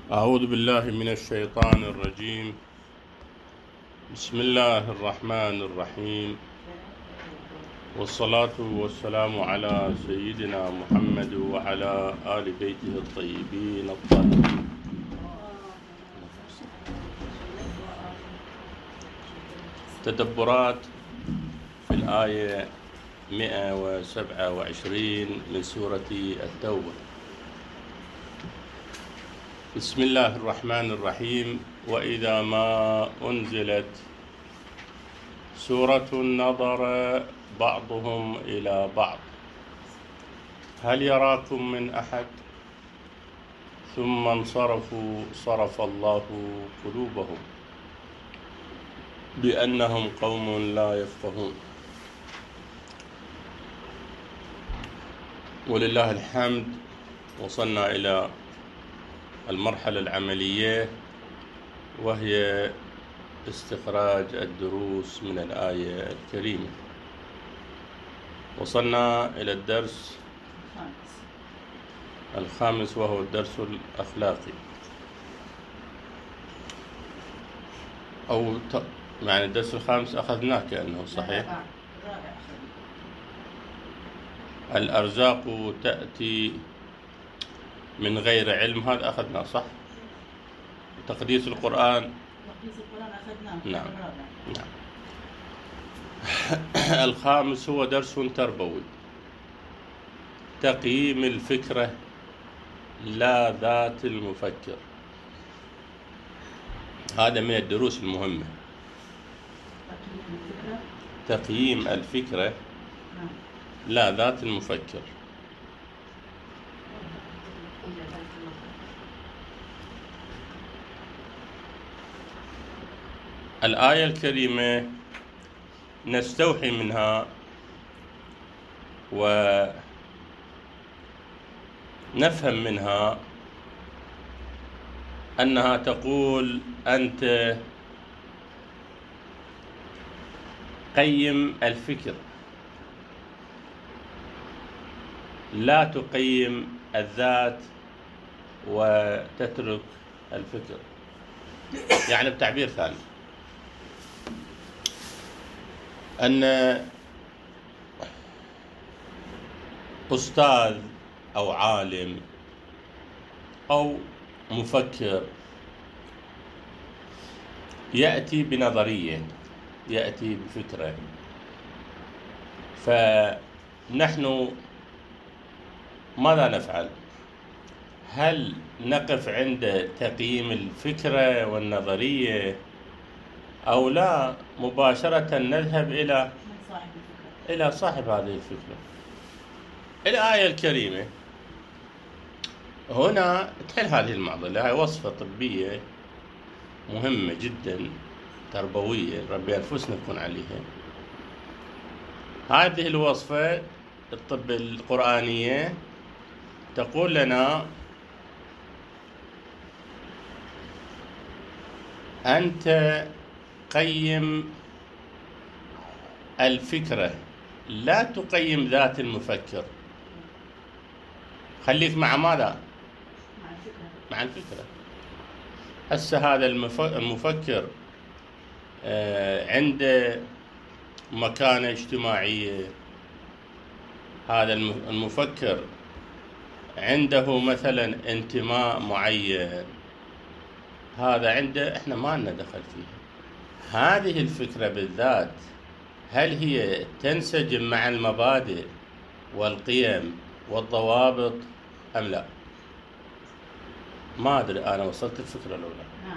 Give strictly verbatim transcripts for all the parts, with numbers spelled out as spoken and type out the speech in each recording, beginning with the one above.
أعوذ بالله من الشيطان الرجيم. بسم الله الرحمن الرحيم، والصلاة والسلام على سيدنا محمد وعلى آل بيته الطيبين الطاهرين. تدبرات في الآية مئة وسبعة وعشرين من سورة التوبة. بسم الله الرحمن الرحيم. وإذا ما أنزلت سورة نظر بعضهم إلى بعض هل يراكم من أحد ثم انصرفوا صرف الله قلوبهم بأنهم قوم لا يفقهون. ولله الحمد، وصلنا إلى المرحلة العملية، وهي استخراج الدروس من الآية الكريمة. وصلنا إلى الدرس الخامس وهو الدرس الأخلاقي، أو ت... يعني الدرس الخامس أخذناه كأنه صحيح. الأرزاق تأتي من غير علم، هذا أخذناه صح. تقديس القرآن تقديس القرآن أخذناه. نعم نعم. الخامس هو درس تربوي، تقييم الفكرة لا ذات المفكر. هذا من الدروس المهمة، تقييم الفكرة لا ذات المفكر. الآية الكريمة نستوحي منها ونفهم منها أنها تقول: أنت قيم الفكر، لا تقيم الذات وتترك الفكر. يعني بتعبير ثاني، أن أستاذ أو عالم أو مفكر يأتي بنظرية، يأتي بفكرة، فنحن ماذا نفعل؟ هل نقف عند تقييم الفكرة والنظرية، أو لا مباشرة نذهب إلى إلى صاحب هذه الفكرة؟ الآية الكريمة هنا تحل هذه المعضلة. هاي وصفة طبية مهمة جدا، تربوية، ربي أنفسنا نكون عليها. هذه الوصفة الطب القرآنية تقول لنا: أنت قيم الفكرة، لا تقيم ذات المفكر. خليك مع ماذا؟ مع الفكرة. مع الفكرة. هسه هذا المفكر عنده مكانة اجتماعية، هذا المفكر عنده مثلا انتماء معين، هذا عنده، احنا ما لنا دخل فيها. هذه الفكرة بالذات هل هي تنسجم مع المبادئ والقيم والضوابط أم لا؟ ما أدري أنا وصلت الفكرة الأولى. نعم.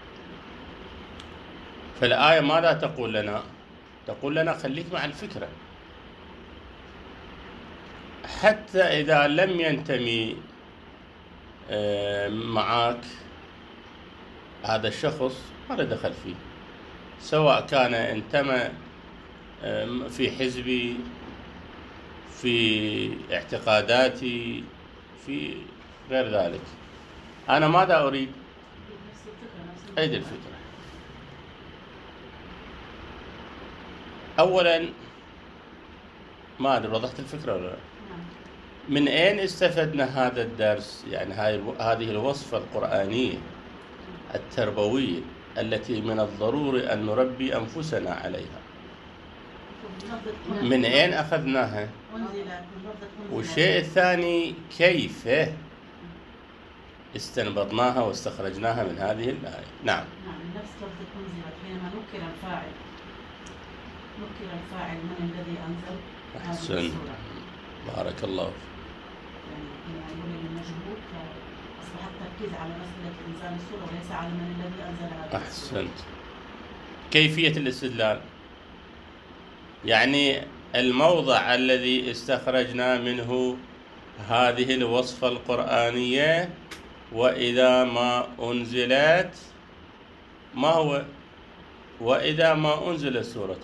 فالآية ماذا تقول لنا؟ تقول لنا خليك مع الفكرة، حتى إذا لم ينتمي معك هذا الشخص ما له دخل فيه، سواء كان انتمى في حزبي، في اعتقاداتي، في غير ذلك. أنا ماذا أريد؟ أيدي الفكرة. أولا ما أدري وضحت الفكرة ولا لا؟ من أين استفدنا هذا الدرس؟ يعني هاي الو- هذه الوصفة القرآنية التربوية التي من الضروري أن نربي أنفسنا عليها. من أين أخذناها؟ أنزلت من لفظة أنزلت. والشيء الثاني كيف استنبطناها واستخرجناها من هذه الآية؟ نعم. نعم، نفس لفظة أنزلت حينما نكر الفاعل نكر الفاعل من الذي أنزل هذه أحسن، السورة. بارك الله فيك. يعني يعني يقول المجهول أصبح التركيز على مسألة إنزال السورة وليس على من الذي أنزل هذه السورة. أحسنت. كيفية الاستدلال؟ يعني الموضع الذي استخرجنا منه هذه الوصفة القرآنية وإذا ما أنزلت، ما هو؟ وإذا ما أنزلت سورة،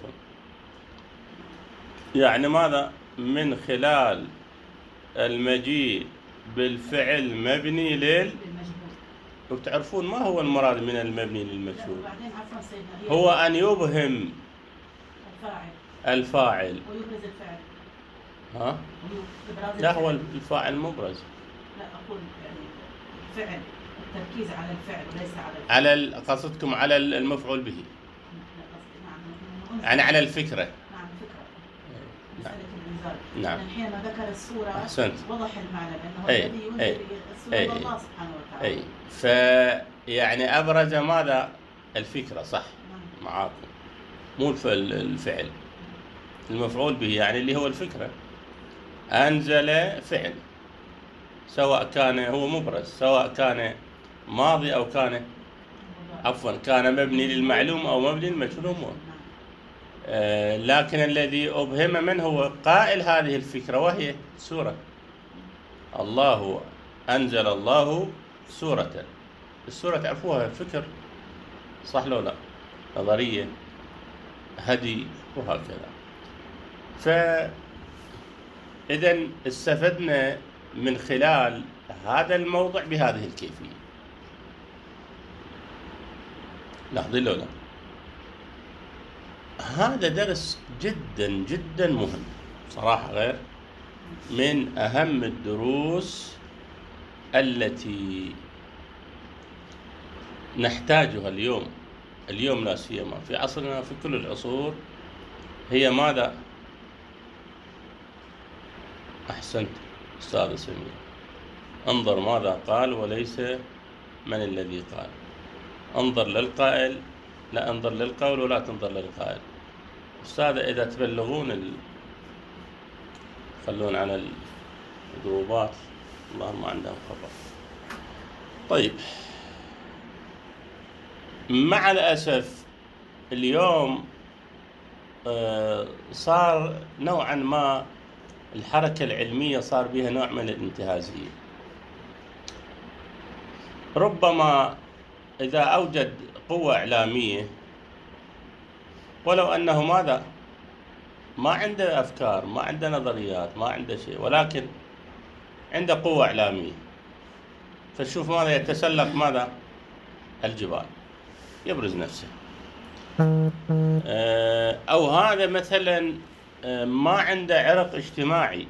يعني ماذا؟ من خلال المجيء بالفعل مبني لل للمجهول. وتعرفون ما هو المراد من المبني للمجهول؟ وبعدين عفوا سيدنا، هي هو أن يبهم الفاعل الفاعل. ويبرز الفعل. ها؟ وإبراز لا، هو الفعل. الفاعل مبرز. لا، أقول يعني الفعل، التركيز على الفعل وليس على الفعل. على ال- قصدكم على المفعول به، لا، قصدي نعم، يعني على الفكرة. نعم، فكرة نعم. مسألة الإنزال. نعم. يعني حينما ذكر السورة أحسنت. وضح المعنى لأنه أي. الذي أي. ينزل السورة أي. هو الله سبحانه وتعالى. أي، فيعني أبرز ماذا؟ الفكرة، صح؟ نعم. معاكم. مو الف- الفعل، المفعول به يعني اللي هو الفكرة. أنزل فعل، سواء كان هو مبرز، سواء كان ماضي أو كان عفوا كان مبني للمعلوم أو مبني للمجهول. نعم. آه، لكن الذي أبهم من هو قائل هذه الفكرة وهي سورة. الله أنزل الله سورة. السورة تعرفوها فكر، صح لو لا؟ نظرية، هدي، وهكذا. فإذا استفدنا من خلال هذا الموضع بهذه الكيفية. لاحظين لو لا؟ هذا درس جدا جدا مهم صراحة، غير من أهم الدروس التي نحتاجها اليوم اليوم لا سيما في عصرنا، في كل العصور. هي ماذا؟ أحسنت أستاذ سمير، انظر ماذا قال وليس من الذي قال. انظر للقائل، لا انظر للقول ولا تنظر للقائل. أستاذ إذا تبلغون ال... خلون على الجروبات، اللهم عندهم خبر. طيب، مع الأسف اليوم آه، صار نوعا ما الحركة العلمية صار بها نوع من الانتهازية. ربما إذا أوجد قوة إعلامية، ولو أنه ماذا؟ ما عنده أفكار، ما عنده نظريات، ما عنده شيء، ولكن عنده قوة إعلامية، فشوف ماذا؟ يتسلق ماذا؟ الجبال، يبرز نفسه. أو هذا مثلا ما عنده عرق اجتماعي.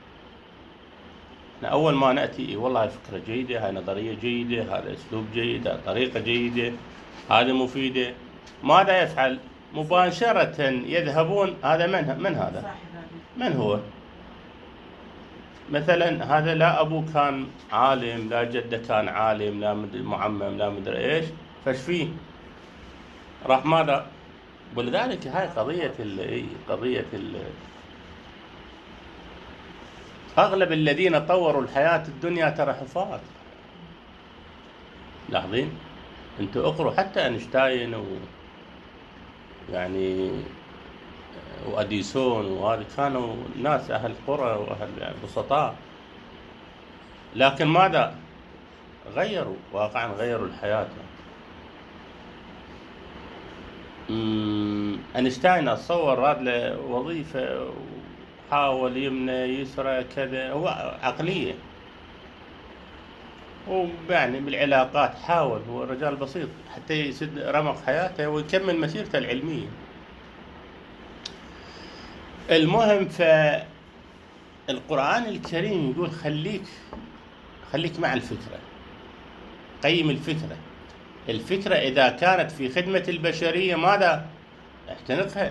أول ما نأتي والله الفكرة جيدة، هاي نظرية جيدة، هذا أسلوب جيد، هذا طريقة جيدة، هذا مفيدة، ماذا يفعل؟ مباشرة يذهبون. هذا من من هذا؟ من هو؟ مثلا هذا لا أبوه كان عالم، لا جده كان عالم، لا مدري معمم، لا مدري إيش، فش فيه؟ راح ماذا؟ ولذلك هاي قضية ال قضية ال أغلب الذين طوروا الحياة الدنيا ترى حفاظ. لاحظين؟ أنتوا اقروا حتى أينشتاين و يعني وأديسون، وهذه كانوا ناس أهل قرى وأهل يعني بسطاء، لكن ماذا؟ غيروا واقعا، غيروا الحياة. أينشتاين أتصور راد له وظيفة، حاول يمنى يسرى كذا، هو عقلية ويعني بالعلاقات حاول، هو رجال بسيط حتى يسد رمق حياته ويكمل مسيرته العلمية. المهم، ف القرآن الكريم يقول خليك خليك مع الفكرة، قيم الفكرة. الفكرة إذا كانت في خدمة البشرية ماذا؟ احتنقها،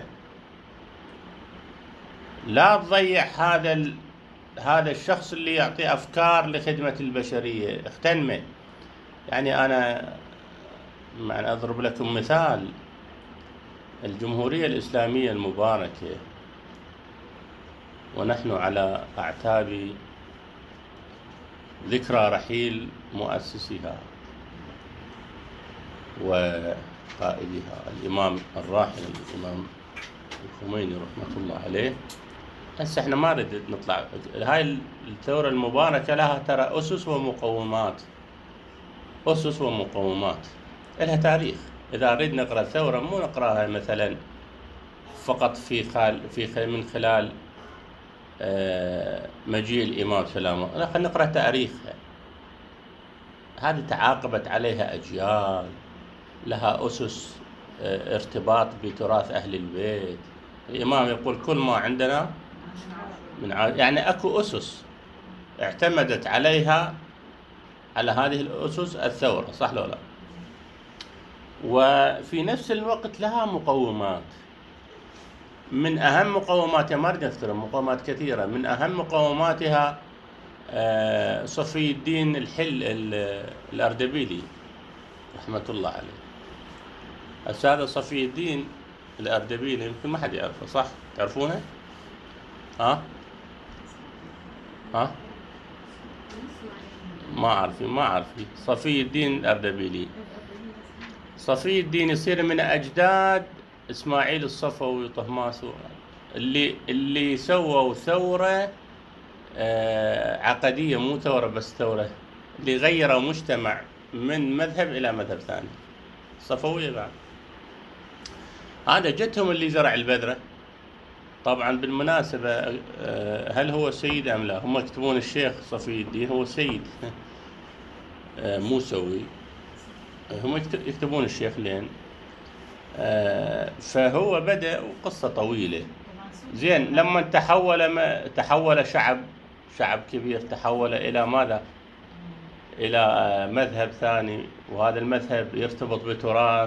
لا تضيع هذا ال... هذا الشخص اللي يعطي أفكار لخدمة البشرية، اغتنمه. يعني أنا يعني أضرب لكم مثال، الجمهورية الإسلامية المباركة ونحن على أعتاب ذكرى رحيل مؤسسها وقائدها الإمام الراحل الإمام الخميني رحمة الله عليه. هسه احنا ما نريد نطلع، هاي الثورة المباركة لها ترى أسس ومقومات، أسس ومقومات، لها تاريخ. إذا نريد نقرأ الثورة مو نقرأها مثلا فقط في خال في خل من خلال آه مجيء الإمام سلام الله، لا، خلينا نقرأ تاريخها. هذه تعاقبت عليها أجيال، لها أسس آه ارتباط بتراث أهل البيت. الإمام يقول كل ما عندنا من ع... يعني أكو أسس اعتمدت عليها، على هذه الأسس الثورة، صح لو لا؟ وفي نفس الوقت لها مقومات. من أهم مقوماتها، ما أريد أذكر مقومات كثيرة، من أهم مقوماتها صفي الدين الحل الأردبيلي رحمة الله عليه. السادة صفي الدين الأردبيلي يمكن ما حد يعرفه، صح؟ تعرفونه؟ ها؟ ها؟ ما عارفين ما عارفين صفي الدين الأردبيلي. صفي الدين يصير من أجداد إسماعيل الصفوي وطهماس، اللي اللي سووا ثورة آه عقدية، مو ثورة بس، ثورة اللي غيروا مجتمع من مذهب إلى مذهب ثاني، صفوية بعد. هذا جتهم اللي زرع البذرة. طبعا بالمناسبة آه هل هو سيد أم لا؟ هم يكتبون الشيخ صفي الدين هو سيد آه موسوي، هم يكتبون الشيخ لين آه فهو بدأ قصة طويلة. زين، لما تحول ما تحول شعب شعب كبير، تحول إلى ماذا؟ إلى آه مذهب ثاني، وهذا المذهب يرتبط بتراث،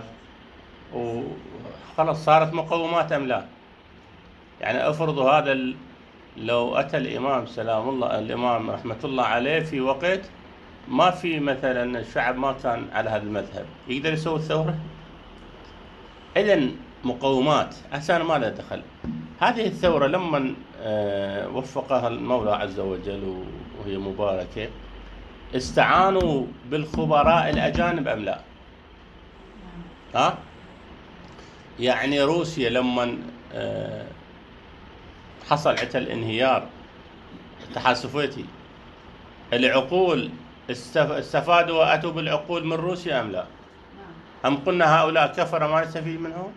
وخلص صارت مقومات أم لا؟ يعني افرضوا هذا ال... لو أتى الإمام سلام الله الإمام رحمة الله عليه في وقت ما في مثلا الشعب ما كان على هذا المذهب، يقدر يسوي الثورة؟ إذن مقومات، هسه أنا ما له دخل. هذه الثورة لما آه وفقها المولى عز وجل وهي مباركة، استعانوا بالخبراء الأجانب أم لا؟ ها؟ يعني روسيا لما آه حصل عندها الانهيار التحالفاتي، العقول استفادوا وأتوا بالعقول من روسيا أم لا؟ أم قلنا هؤلاء كفر ما نستفيد منهم؟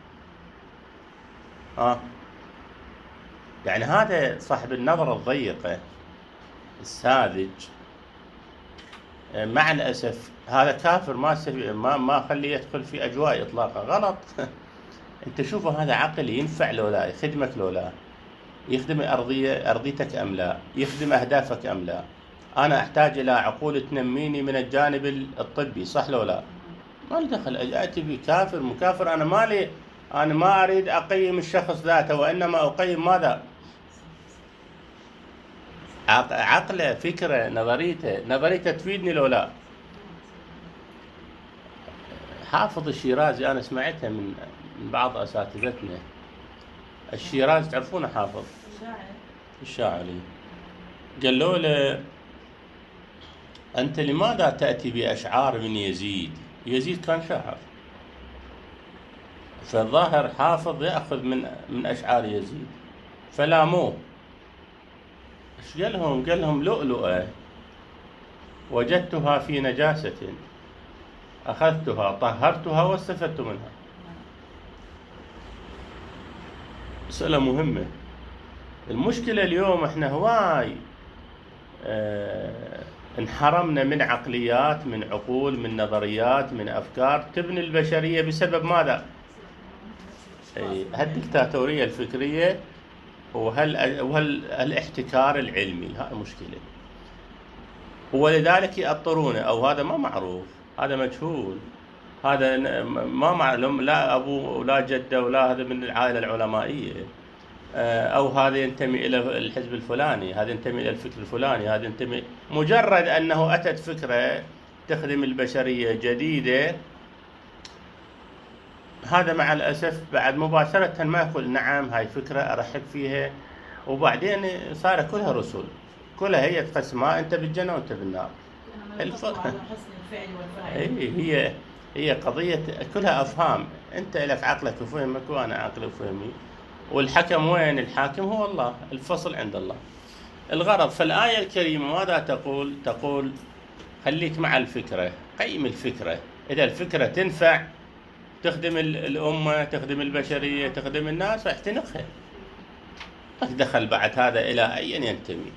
آه. يعني هذا صاحب النظرة الضيقة الساذج مع الأسف هذا كافر، ما استفيد، ما ما خليه يدخل في أجواء إطلاقا. غلط. أنت شوفوا هذا عقل ينفع لو لا، يخدمك لو لا، يخدم أرضية أرضيتك أم لا، يخدم أهدافك أم لا. أنا أحتاج إلى عقول تنميني من الجانب الطبي، صح لو لا؟ ما لي دخل أتي بكافر مكافر. أنا مالي، أنا ما أريد أقيم الشخص ذاته، وإنما أقيم ماذا؟ عقله، فكرة، نظريته نظريته تفيدني لو لا. حافظ الشيرازي أنا سمعتها من من بعض أساتذتنا. الشيرازي تعرفونه؟ حافظ الشاعري. قالوا له أنت لماذا تأتي بأشعار من يزيد؟ يزيد كان شاعر، فالظاهر حافظ يأخذ من من أشعار يزيد، فلاموه. ايش قال لهم؟ قال لهم لؤلؤة وجدتها في نجاسة أخذتها طهرتها واستفدت منها. مسألة مهمة. المشكلة اليوم احنا هواي اه انحرمنا من عقليات، من عقول، من نظريات، من أفكار تبني البشرية بسبب ماذا؟ هالدكتاتورية الفكرية وهل وهل الاحتكار العلمي، هاي مشكلة. ولذلك يأطرون، أو هذا ما معروف، هذا مجهول، هذا ما معلوم، لا أبوه ولا جده ولا هذا من العائلة العلمائية، أو هذا ينتمي إلى الحزب الفلاني، هذا ينتمي إلى الفكر الفلاني، هذا ينتمي، مجرد أنه أتت فكرة تخدم البشرية جديدة، هذا مع الأسف بعد مباشرة ما يقول نعم هاي فكرة أرحب فيها، وبعدين صار كلها رسل، كلها هي تقسمها أنت بالجنة وأنت بالنار. الفرق على حسن الفعل والفاعل. هي هي قضية كلها أفهام، أنت لك عقلك وفهمك وأنا عقلي وفهمي، والحكم وين؟ الحاكم هو الله، الفصل عند الله. الغرض، فالآية الكريمة ماذا تقول؟ تقول خليك مع الفكرة، قيم الفكرة، إذا الفكرة تنفع تخدم الأمة، تخدم البشرية، تخدم الناس، فاحتنقها. ما تدخل بعد هذا إلى أين ينتمي.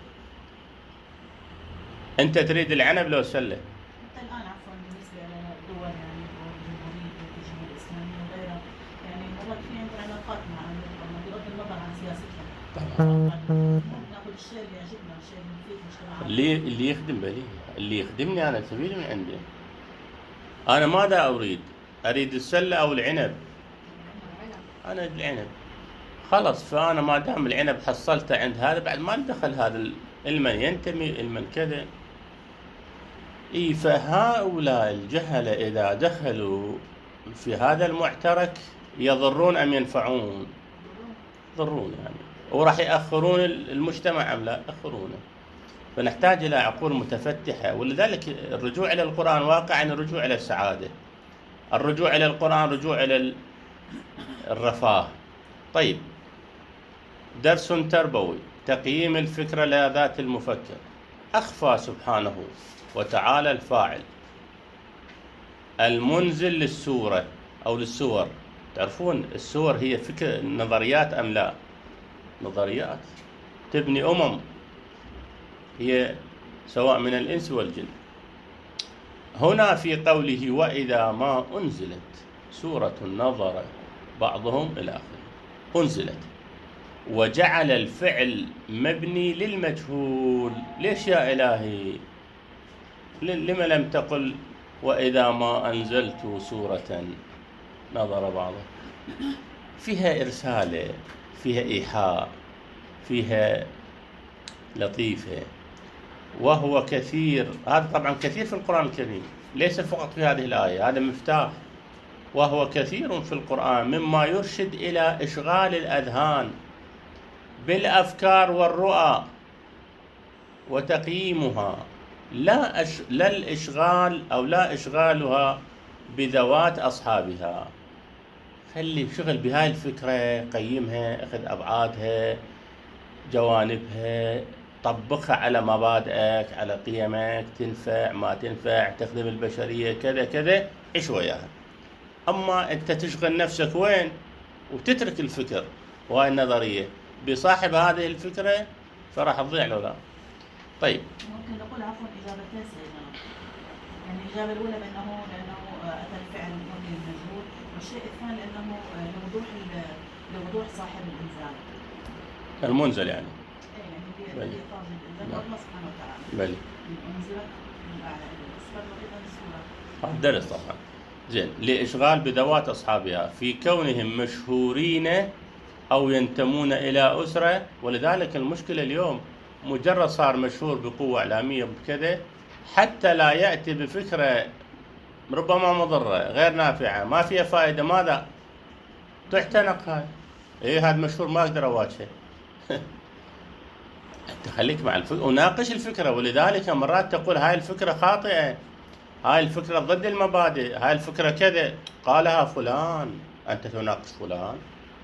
أنت تريد العنب لو سلة؟ حتى الآن عفوا بالنسبة للدول، يعني دول الجمهورية الجمهورية الإسلامية وغيرها، يعني مرات في عندنا علاقات مع أمريكا بغض النظر عن سياستها. ناخذ الشيء اللي يعجبنا، الشيء اللي يفيد مجتمعنا. اللي اللي يخدم بلي، اللي يخدمني أنا سبيل من عنده. أنا ماذا أريد؟ أريد السلة أو العنب؟ أنا العنب. خلص، فأنا ما دام العنب حصلته عند هذا، بعد ما ندخل هذا المن ينتمي المن كذا. إي، فهؤلاء الجهلة إذا دخلوا في هذا المعترك يضرون أم ينفعون؟ يضرون يعني، وراح يأخرون المجتمع أم لا؟ يأخرونه. فنحتاج إلى عقول متفتحة، ولذلك الرجوع إلى القرآن واقعا الرجوع إلى السعادة، الرجوع إلى القرآن رجوع إلى الرفاه. طيب، درس تربوي، تقييم الفكرة لذات المفكر. أخفى سبحانه وتعالى الفاعل المنزل للسورة أو للسور. تعرفون السور هي فكرة نظريات أم لا؟ نظريات تبني أمم، هي سواء من الإنس والجن. هنا في قوله وإذا ما أنزلت سورة نظر بعضهم إلى آخره، أنزلت وجعل الفعل مبني للمجهول. ليش يا إلهي؟ لما لم تقل وإذا ما أنزلت سورة نظر بعضهم؟ فيها إرسالة، فيها إيحاء، فيها لطيفة، وهو كثير. هذا طبعا كثير في القرآن الكريم، ليس فقط في هذه الآية، هذا مفتاح. وهو كثير في القرآن مما يرشد إلى إشغال الأذهان بالأفكار والرؤى وتقييمها، لا أش... لا الإشغال أو لا إشغالها بذوات أصحابها. خلي شغل بهاي الفكرة، قيمها، أخذ أبعادها، جوانبها، طبقها على مبادئك، على قيمك، تنفع ما تنفع، تخدم البشرية كذا كذا، عيش وياها. أما أنت تشغل نفسك وين وتترك الفكر وهاي النظرية بصاحب هذه الفكرة، فراح تضيع لو لا. طيب، ممكن نقول عفوا إجابتين سيدنا. يعني الإجابة الأولى بأنه لأنه أتى الفعل ممكن مجهول، والشيء الثاني لأنه لوضوح لوضوح صاحب الإنزال المنزل يعني. إيه، يعني هي إيقاظ الإنزال الله سبحانه وتعالى. بلي. أنزلت من أعلى إلى الأسفل وإذا السورة. هذا درس طبعا. زين، لإشغال بذوات أصحابها في كونهم مشهورين أو ينتمون إلى أسرة. ولذلك المشكلة اليوم مجرد صار مشهور بقوة إعلامية بكذا، حتى لا يأتي بفكرة ربما مضرة غير نافعة ما فيها فائدة، ماذا؟ تحتنق هاي. إيه، هذا مشهور ما أقدر أواجهه. أنت خليك مع الفكرة وناقش الفكرة. ولذلك مرات تقول هاي الفكرة خاطئة، هاي الفكرة ضد المبادئ، هاي الفكرة كذا، قالها فلان، أنت تناقش فلان،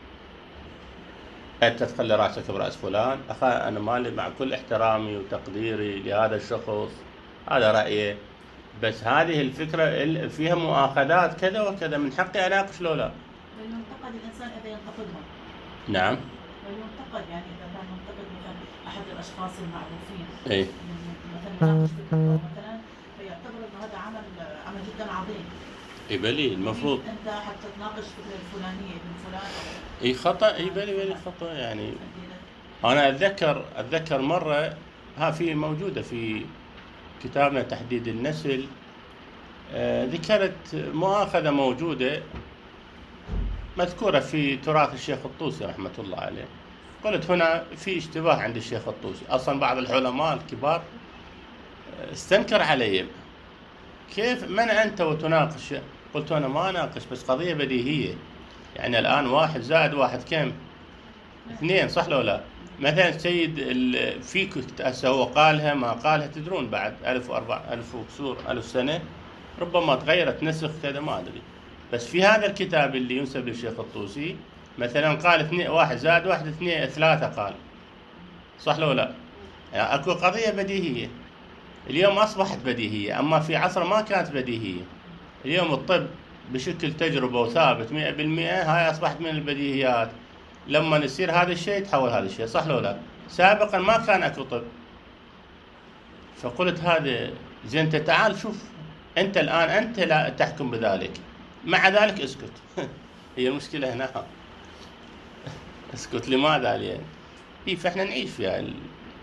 أنت تخلي رأسك برأس فلان. أخا، أنا مالي، مع كل احترامي وتقديري لهذا الشخص، هذا رأيه، بس هذه الفكرة فيها مؤاخذات كذا وكذا، من حقي أناقش لو لا. ينتقد الإنسان إذا ينتقدهم. نعم. ينتقد يعني إذا كان ينتقد مثلا أحد الأشخاص المعروفين. إيه. مثلا يناقش مثلا فيعتبر إنه هذا عمل عمل جدا عظيم. إيه بلي، المفروض أنت حتى تناقش الفكرة الفلانية من فلان. إيه خطأ. إيه بلي بلي خطأ يعني. أنا أتذكر أتذكر مرة، ها في موجودة في كتابنا تحديد النسل، آه ذكرت مؤاخذة موجودة مذكورة في تراث الشيخ الطوسي رحمة الله عليه. قلت هنا في اشتباه عند الشيخ الطوسي. أصلا بعض العلماء الكبار استنكر علي، كيف من أنت وتناقش؟ قلت أنا ما أناقش، بس قضية بديهية. يعني الآن واحد زائد واحد كم؟ اثنين، صح لو لا؟ مثلا سيد في هسه هو قالها ما قالها، تدرون بعد ألف وأربع ألف وكسور ألف سنة ربما تغيرت نسخ كذا ما أدري. بس في هذا الكتاب اللي ينسب للشيخ الطوسي مثلا قال اثنين، واحد زائد واحد اثنين، ثلاثة قال، صح لو لا؟ يعني أكو قضية بديهية. اليوم أصبحت بديهية، أما في عصر ما كانت بديهية. اليوم الطب بشكل تجربة وثابت مئة بالمئة، هاي أصبحت من البديهيات. لما يصير هذا الشيء تحول هذا الشيء، صح لو لا؟ سابقا ما كان أكو طب. فقلت هذا زين، تعال شوف أنت الآن أنت لا تحكم بذلك، مع ذلك اسكت. هي المشكلة هنا، اسكت لماذا؟ لأن إيه فإحنا نعيش فيها ال...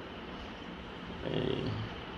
إيه.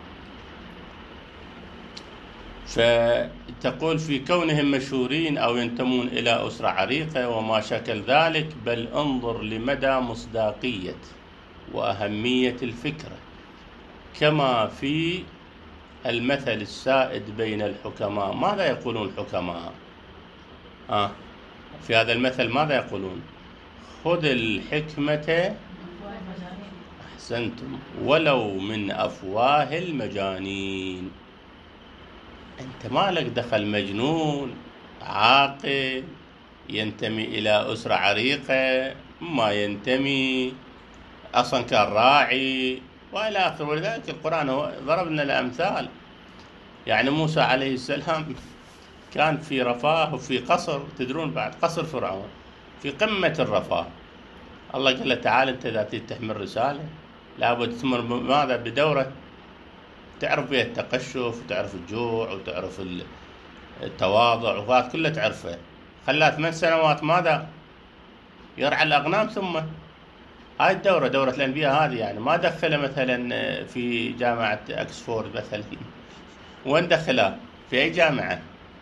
فتقول في كونهم مشهورين أو ينتمون إلى أسرة عريقة وما شكل ذلك، بل انظر لمدى مصداقية وأهمية الفكرة، كما في المثل السائد بين الحكماء. ماذا يقولون الحكماء؟ آه في هذا المثل ماذا يقولون؟ خذ الحكمة، أحسنتم، ولو من أفواه المجانين. أنت ما لك دخل، مجنون عاقل ينتمي إلى أسرة عريقة، ما ينتمي أصلا كان راعي وإلى آخره. ولذلك القرآن ضرب لنا الأمثال. يعني موسى عليه السلام كان في رفاه وفي قصر، تدرون بعد قصر فرعون في قمة الرفاه. الله قال له تعال أنت إذا تريد تحمل رسالة لابد تمر ماذا؟ بدورة تعرف بها التقشف وتعرف الجوع وتعرف التواضع وهذا كله تعرفه. خلاه ثمان سنوات ماذا؟ يرعى الأغنام. ثم هاي الدورة دورة الأنبياء هذه، يعني ما دخله مثلا في جامعة أكسفورد مثلا. وين دخله؟ في أي جامعة؟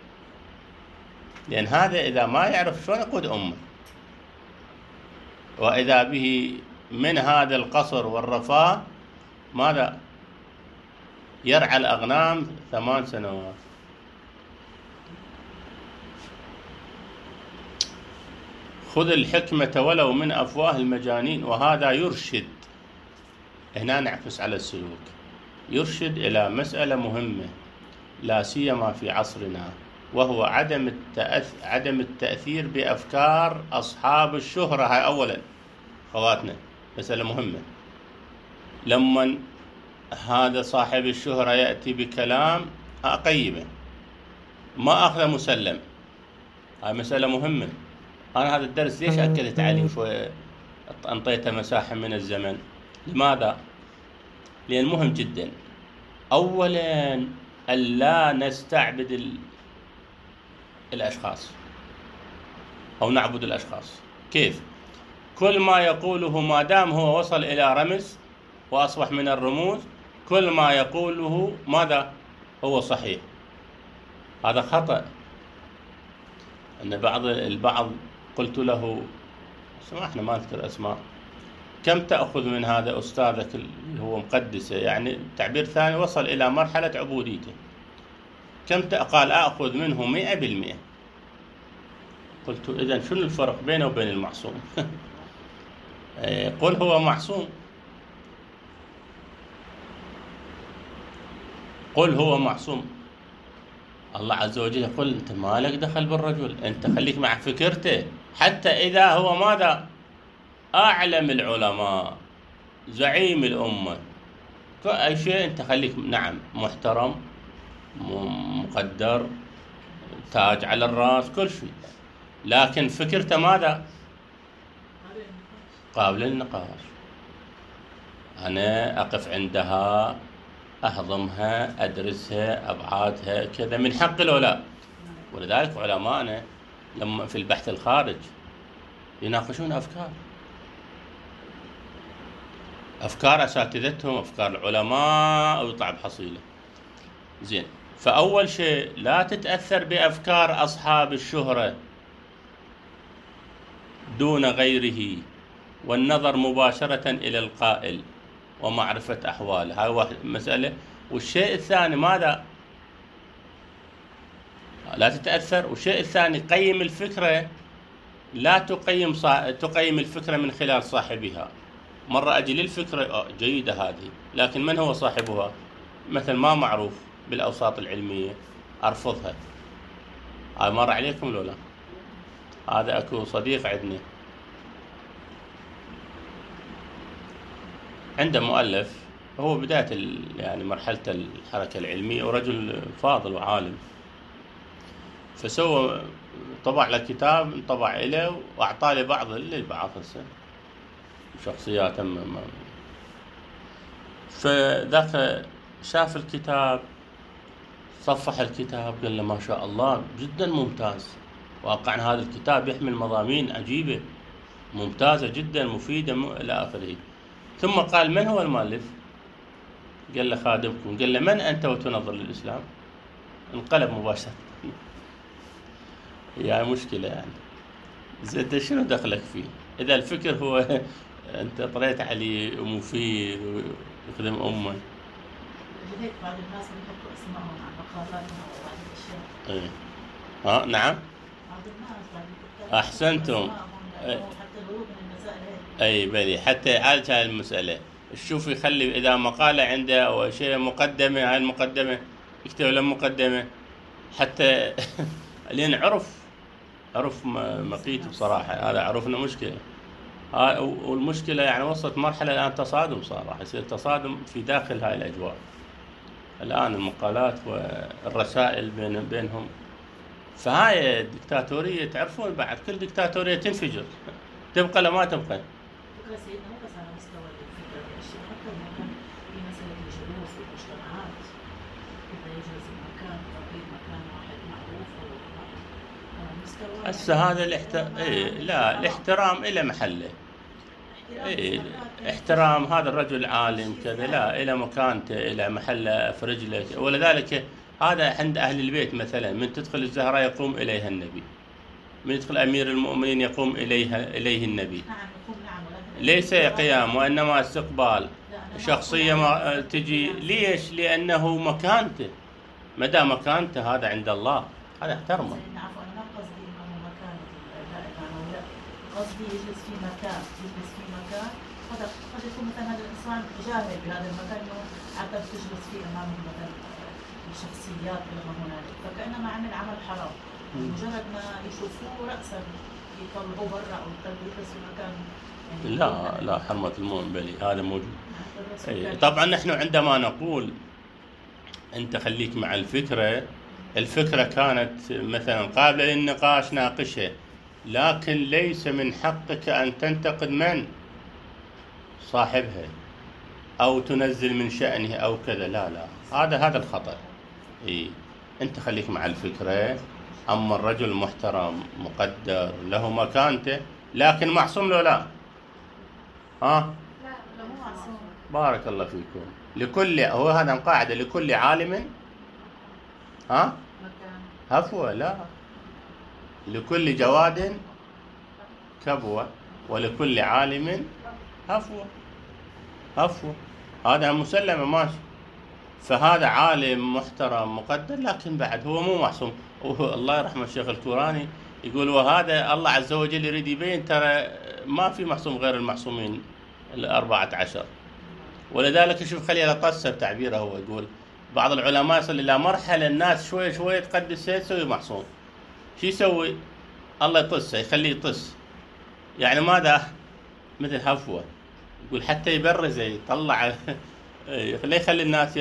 لأن هذا إذا ما يعرف شلون يقود أمه. وإذا به من هذا القصر والرفاه ماذا؟ يرعى الأغنام ثمان سنوات. خذ الحكمة ولو من أفواه المجانين. وهذا يرشد، هنا نعكس على السلوك، يرشد إلى مسألة مهمة لا سيما في عصرنا، وهو عدم التأث... عدم التأثير بأفكار أصحاب الشهرة. هاي أولا خواتنا مسألة مهمة. لما هذا صاحب الشهرة يأتي بكلام أقيمه، ما أخذ مسلم. هاي مسألة مهمة. أنا هذا الدرس ليش أكدت عليه شوية، أنطيته مساحة من الزمن؟ لماذا؟ لأن مهم جدا. أولا ألا نستعبد ال... الأشخاص أو نعبد الأشخاص. كيف؟ كل ما يقوله ما دام هو وصل إلى رمز وأصبح من الرموز، كل ما يقوله ماذا؟ هو صحيح. هذا خطأ. أن بعض البعض قلت له، سمحنا ما أذكر أسماء، كم تأخذ من هذا أستاذك اللي هو مقدسه، يعني تعبير ثاني وصل إلى مرحلة عبوديته، كم قال أخذ منه مئة بالمئة. قلت إذن شنو الفرق بينه وبين المعصوم؟ قل هو معصوم، قل هو معصوم. الله عز وجل يقول أنت ما لك دخل بالرجل، أنت خليك مع فكرته. حتى إذا هو ماذا؟ أعلم العلماء، زعيم الأمة، أي شيء أنت خليك نعم محترم مقدر، تاج على الرأس، كل شيء، لكن فكرته ماذا؟ قابل للنقاش. أنا أقف عندها، أهضمها، أدرسها، أبعادها، كذا من حق لو لا. ولذلك علماءنا لما في البحث الخارج يناقشون أفكار، أفكار أساتذتهم، أفكار العلماء، ويطلع بحصيلة. زين، فأول شيء لا تتأثر بأفكار أصحاب الشهرة دون غيره، والنظر مباشرة إلى القائل ومعرفة أحواله. هاي واحد مسألة. والشيء الثاني ماذا؟ لا تتأثر. والشيء الثاني قيم الفكرة، لا تقيم صا... تقيم الفكرة من خلال صاحبها. مرة أجي للفكرة جيدة هذه، لكن من هو صاحبها؟ مثل ما معروف بالأوساط العلمية، أرفضها. هاي مر عليكم لو لا؟ هذا أكو صديق عندنا عنده مؤلف، هو بداية ال... يعني مرحلة الحركة العلمية، ورجل فاضل وعالم، فسوى طبع له كتاب، انطبع له وأعطاه لبعض للبعض هسه شخصيات. أما فذاك شاف الكتاب، صفح الكتاب، قال له ما شاء الله جدا ممتاز، واقعا هذا الكتاب يحمل مضامين عجيبة ممتازة جدا مفيدة إلى آخره. ثم قال من هو المؤلف؟ قال له خادمكم. قال له من أنت وتنظر للإسلام؟ انقلب مباشرة. يعني مشكلة يعني. زين شنو دخلك فيه؟ إذا الفكر هو أنت طريت عليه ومفيد ويخدم أمه. لهيك بعض الناس بيحطوا اسمائهم على مقالاتهم وبعض الاشياء. ايه ها نعم. بعض الناس بعد الكتاب احسنتم. حتى الهروب من المسائل هيك. اي بلي، حتى يعالج هاي المسألة. شوف يخلي اذا مقالة عنده او شيء مقدمة، هاي المقدمة يكتب له مقدمة حتى لين عرف عرف مقيت بصراحة. هذا عرفنا مشكلة. والمشكلة يعني وصلت مرحلة الآن تصادم، صار راح يصير تصادم في داخل هاي الأجواء الآن، المقالات والرسائل بين بينهم. فهاي الدكتاتورية تعرفون بعد كل دكتاتورية تنفجر، تبقى لا ما تبقى. فكرة سيدنا مو بس على مستوى الفكرة والأشياء، حتى المكان في مسألة الجلوس والمجتمعات، إذا يجلس المكان تقييم مكان واحد معروف على مستوى. هسه هذا الاحترام، إيه لا الاحترام إلى محله. إيه احترام هذا الرجل عالم كذا، لا إلى مكانته إلى محله في رجله. ولذلك هذا عند أهل البيت مثلا، من تدخل الزهراء يقوم إليها النبي، من يدخل أمير المؤمنين يقوم إليها إليه النبي. نعم يقوم نعم، ليس قيام وإنما استقبال. شخصية ما تجي ليش؟ لأنه مكانته، مدى مكانته هذا عند الله، هذا احترمه. عفوا أنا ما قصدي إنه مكانة لا، قصدي يجلس في مكان، يجلس في مكان هذا قد يكون مثلا هذا الإنسان جاهل بهذا المكان، إنه حتى تجلس فيه أمامه مثلا الشخصيات لما هنالك، فكأنما عمل عمل حرام. مجرد ما يشوفوه رأسا يطلعوه برا أو يطلعوه يجلس في مكان يعني. لا لا حرمة المؤمن بلي هذا موجود. أي طبعا نحن عندما نقول أنت خليك مع الفكرة، الفكرة كانت مثلا قابلة للنقاش ناقشها، لكن ليس من حقك أن تنتقد من صاحبها أو تنزل من شأنه أو كذا. لا لا هذا هذا الخطأ. إيه أنت خليك مع الفكرة. أما الرجل محترم مقدر له مكانته، لكن معصوم له لا. ها؟ لا مو معصوم. بارك الله فيكم. لكل هو هذا قاعدة، لكل عالم ها؟ هفوة. لا، لكل جواد كبوة ولكل عالم هفوة. هفوة هذا مسلمة ماشي. فهذا عالم محترم مقدر، لكن بعد هو مو معصوم. الله يرحمه الشيخ الكوراني يقول وهذا الله عز وجل يريد يبين ترى ما في معصوم غير المعصومين الأربعة عشر. ولذلك شوف خلي طسه بتعبيره، هو يقول بعض العلماء يصل إلى مرحلة الناس شوي شوي تقدس يسوي معصوم. شو يسوي؟ الله يطسه يخليه يطس. يعني ماذا؟ مثل هفوة يقول حتى يبرزه يطلع لا يخلي الناس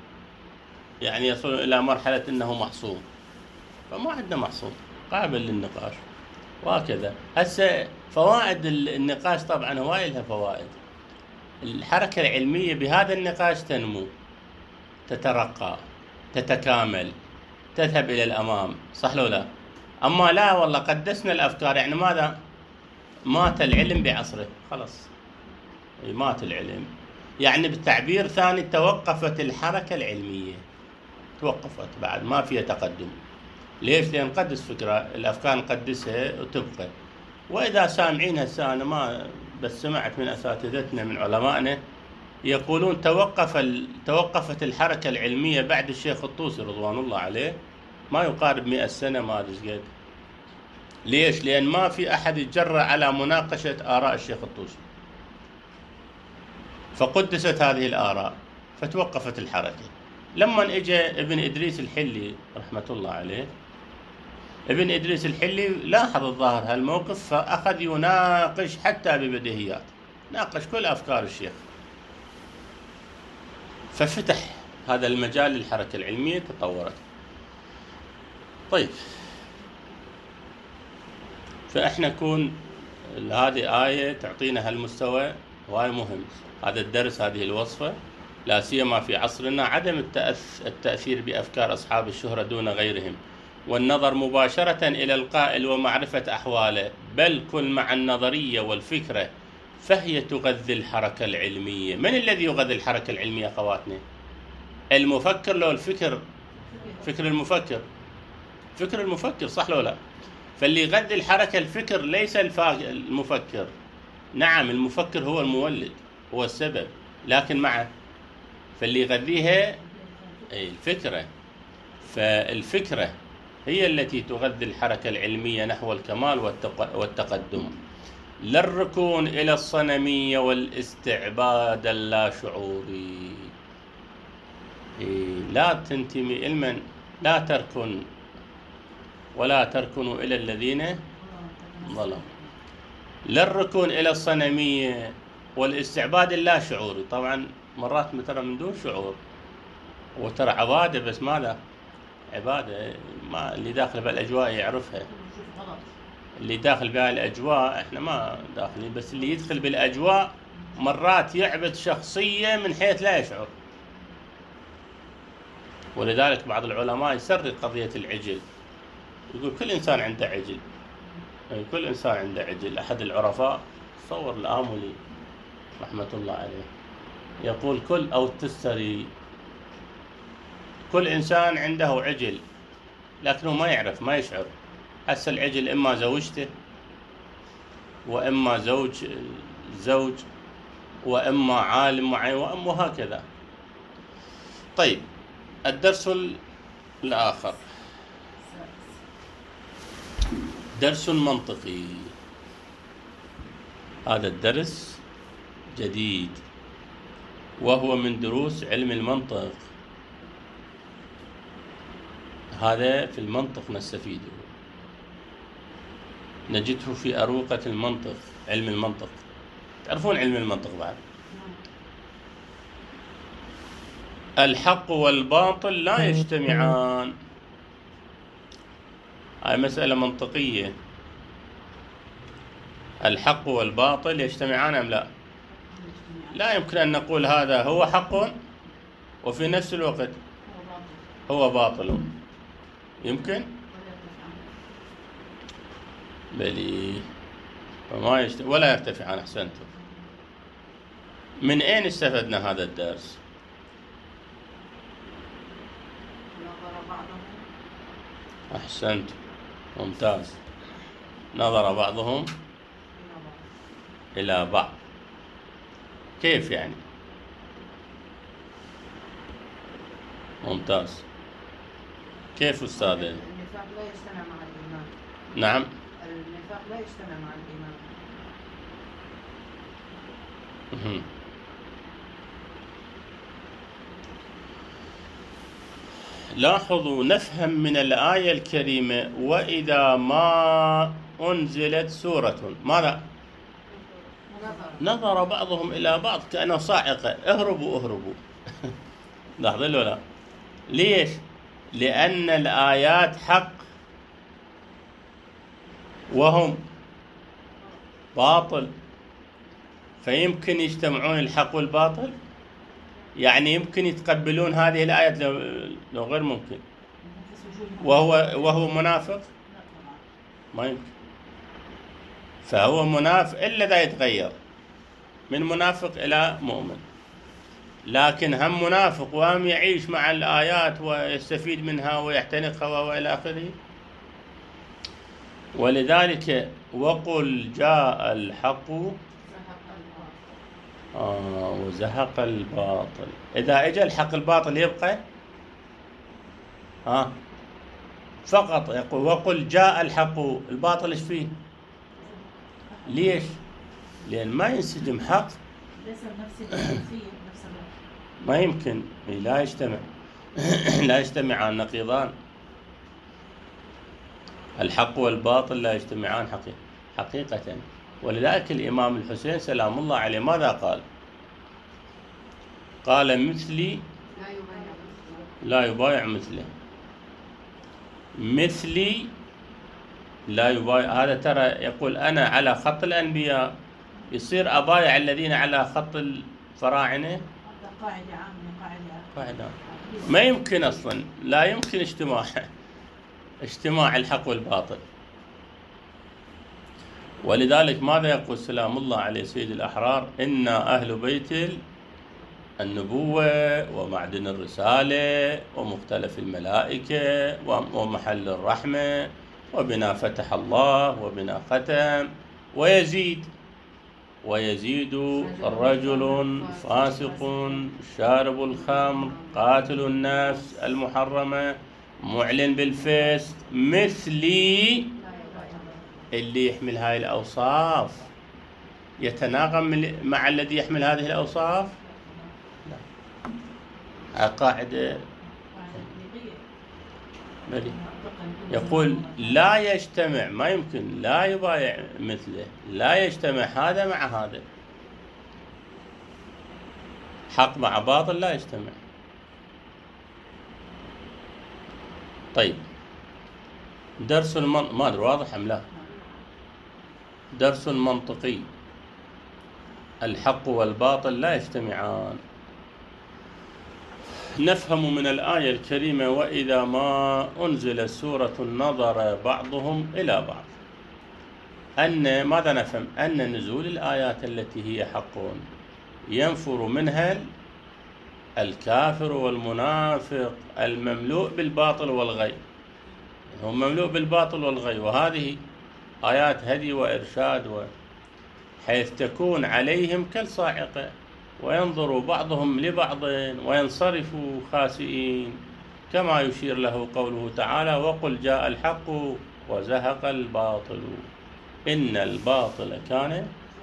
يعني يصلوا إلى مرحلة أنه معصوم. فما عندنا معصوم، قابل للنقاش وهكذا. هسه فوائد النقاش طبعا هواي لها فوائد. الحركة العلمية بهذا النقاش تنمو، تترقى، تتكامل، تذهب إلى الأمام، صح لو لا؟ أما لا والله قدسنا الأفكار، يعني ماذا؟ مات العلم بعصره، خلاص مات العلم. يعني بتعبير ثاني توقفت الحركة العلمية، توقفت بعد ما فيها تقدم. ليش؟ لأن نقدس فكرة، الأفكار نقدسها وتبقى. وإذا سامعين هسه، أنا ما بس سمعت من أساتذتنا من علمائنا يقولون توقف ال... توقفت الحركة العلمية بعد الشيخ الطوسي رضوان الله عليه، ما يقارب مئة سنة، ما أدري قد. ليش؟ لأن ما في أحد يتجرأ على مناقشة آراء الشيخ الطوسي، فقدست هذه الآراء فتوقفت الحركة. لما اجى ابن إدريس الحلي رحمة الله عليه، ابن إدريس الحلي لاحظ الظاهر هالموقف، فأخذ يناقش حتى ببديهيات، ناقش كل أفكار الشيخ، ففتح هذا المجال للحركة العلمية، تطورت. طيب، فإحنا نكون هذه آية تعطينا هالمستوى، وهذا مهم. هذا الدرس، هذه الوصفة، لا سيما في عصرنا، عدم التأثير بأفكار أصحاب الشهرة دون غيرهم، والنظر مباشرة إلى القائل ومعرفة أحواله، بل كن مع النظرية والفكرة، فهي تغذي الحركة العلمية. من الذي يغذي الحركة العلمية أخواتنا؟ المفكر لو الفكر؟ فكر المفكر، فكر المفكر، صح لو لا؟ فاللي يغذي الحركة الفكر ليس المفكر. نعم، المفكر هو المولد، هو السبب، لكن معه فاللي يغذيها الفكرة. فالفكرة هي التي تغذي الحركة العلمية نحو الكمال والتقدم، لا الركون إلى الصنمية والاستعباد اللاشعوري. لا تنتمي إلمن، لا تركن ولا تركنوا إلى الذين ظلموا. لا الركون إلى الصنمية والاستعباد اللاشعوري. طبعا مرات ترى من دون شعور، وترى عبادة، بس ماذا؟ عبادة ما اللي داخل بالأجواء يعرفها، اللي داخل بها الأجواء احنا ما داخلين، بس اللي يدخل بالأجواء مرات يعبد شخصية من حيث لا يشعر. ولذلك بعض العلماء يسرد قضية العجل، يقول كل إنسان عنده عجل، يعني كل إنسان عنده عجل. أحد العرفاء صور الآملي رحمة الله عليه يقول كل أو التستري كل إنسان عنده عجل، لكنه ما يعرف، ما يشعر. هسه العجل إما زوجته، وإما زوج زوج، وإما عالم معين، وإما هكذا. طيب، الدرس الآخر درس منطقي. هذا الدرس جديد، وهو من دروس علم المنطق. هذا في المنطق نستفيده، نجده في أروقة المنطق، علم المنطق. تعرفون علم المنطق بعد؟ الحق والباطل لا يجتمعان. هاي مسألة منطقية. الحق والباطل يجتمعان أم لا؟ لا يمكن أن نقول هذا هو حق وفي نفس الوقت هو باطل. يمكن؟ بلي، وما يجت... ولا يرتفعان. أحسنتم. من أين استفدنا هذا الدرس؟ أحسنت، ممتاز. نظر بعضهم إلى بعض. كيف يعني؟ ممتاز. كيف أستاذ؟ النفاق لا يجتمع مع الإيمان. نعم، النفاق لا يجتمع مع الإيمان. لاحظوا، نفهم من الآية الكريمة وإذا ما أنزلت سورة ماذا؟ نظر بعضهم إلى بعض كأنه صاعقة، اهربوا اهربوا. لاحظين ولا؟ ليش؟ لأن الآيات حق وهم باطل، فيمكن يجتمعون الحق والباطل. يعني يمكن يتقبلون هذه الآيات لو, لو غير ممكن، وهو وهو منافق ما يمكن. فهو منافق إلا إذا يتغير من منافق إلى مؤمن. لكن هم منافق وهم يعيش مع الآيات ويستفيد منها ويعتنقها وإلى آخره. ولذلك وقل جاء الحق آه وزهق الباطل. إذا إجا الحق الباطل يبقى ها آه فقط يقول وقل جاء الحق، الباطل ايش فيه؟ ليش؟ لأن ما ينسجم حق، ليس بنفس الجنسية نفس الوقت. ما يمكن، لا يجتمع لا يجتمعان نقيضان. الحق والباطل لا يجتمعان حقيقة حقيقة. ولذلك الإمام الحسين سلام الله عليه ماذا قال؟ قال مثلي لا يبايع مثله، مثلي لا يبايع. هذا ترى يقول أنا على خط الأنبياء، يصير أبايع الذين على خط الفراعنة؟ قاعدة عامة، قاعدة قاعدة ما يمكن أصلا، لا يمكن اجتماع اجتماع الحق والباطل. ولذلك ماذا يقول سلام الله عليه سيد الأحرار؟ إنا أهل بيت النبوة ومعدن الرسالة ومختلف الملائكة ومحل الرحمة، وبنا فتح الله وبنا ختم. ويزيد ويزيد رجل فاسق شارب الخمر قاتل النفس المحرمة معلن بالفسق مثلي. اللي يحمل هاي الأوصاف يتناغم مع الذي يحمل هذه الأوصاف؟ لا. قاعدة يقول لا يجتمع، ما يمكن، لا يبايع مثله، لا يجتمع هذا مع هذا، حق مع باطل لا يجتمع. طيب درس المنطق، ما أدري واضح أم لا؟ درس منطقي، الحق والباطل لا يجتمعان. نفهم من الآية الكريمة وإذا ما أنزل سورة نظر بعضهم إلى بعض، أن ماذا نفهم؟ أن نزول الآيات التي هي حق ينفر منها الكافر والمنافق المملوء بالباطل والغي، هو مملوء بالباطل والغي، وهذه آيات هدي وإرشاد، حيث تكون عليهم كالصاعقة وينظر بعضهم لبعض وينصرفوا خاسئين، كما يشير له قوله تعالى وقل جاء الحق وزهق الباطل إن الباطل كان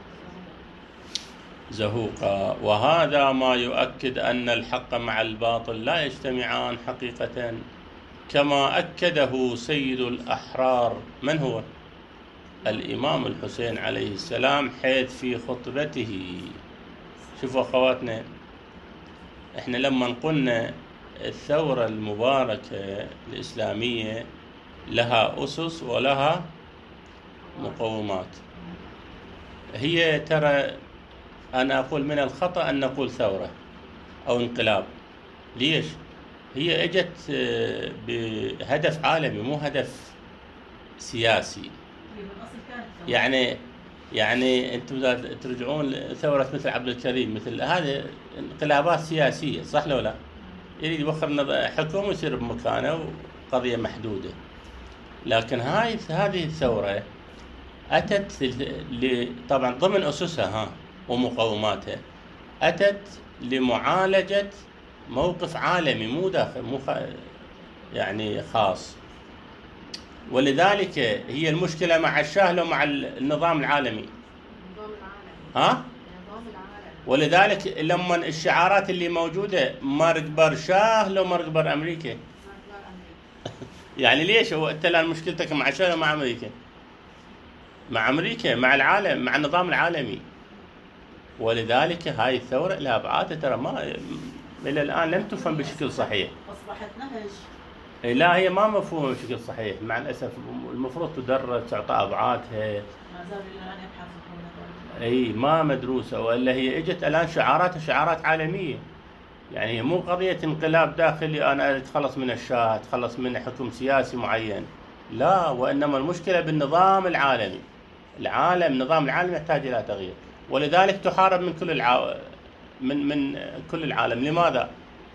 زهوقا. وهذا ما يؤكد أن الحق مع الباطل لا يجتمعان حقيقة، كما أكده سيد الأحرار من هو؟ الإمام الحسين عليه السلام، حيث في خطبته. شوفوا أخواتنا، إحنا لما قلنا الثورة المباركة الإسلامية لها أسس ولها مقومات، هي ترى أنا أقول من الخطأ أن نقول ثورة أو انقلاب. ليش؟ هي اجت بهدف عالمي مو هدف سياسي. يعني يعني انتم ترجعون ثورة مثل عبد الكريم، مثل هذه انقلابات سياسية، صح لو لا؟ يريد يوخر حكم ويصير بمكانه وقضية محدودة. لكن هاي هذه الثورة أتت طبعا ضمن أسسها ها ومقوماتها، أتت لمعالجة موقف عالمي مو داخل مو يعني خاص. ولذلك هي المشكلة مع الشاه لو مع النظام العالمي؟ ها؟ ولذلك لما الشعارات اللي موجودة مرقبر شاه لو مرقبر أمريكا يعني ليش هو أنت الآن مشكلتك مع الشاه لو مع أمريكا؟ مع أمريكا، مع العالم، مع النظام العالمي. ولذلك هاي الثورة لها أبعاد ترى ما إلى الآن لم تفهم بشكل صحيح. أصبحت نهج. لا هي ما مفهومة بشكل صحيح مع الأسف، المفروض تدرس تعطى أبعادها. ما زالوا الآن يبحثوا. أي ما مدروسة، وإلا هي إجت الآن شعاراتها شعارات عالمية. يعني هي مو قضية انقلاب داخلي أنا أتخلص من الشاه أتخلص من حكم سياسي معين، لا، وإنما المشكلة بالنظام العالمي. العالم النظام العالمي يحتاج إلى تغيير، ولذلك تحارب من كل الع... من من كل العالم. لماذا؟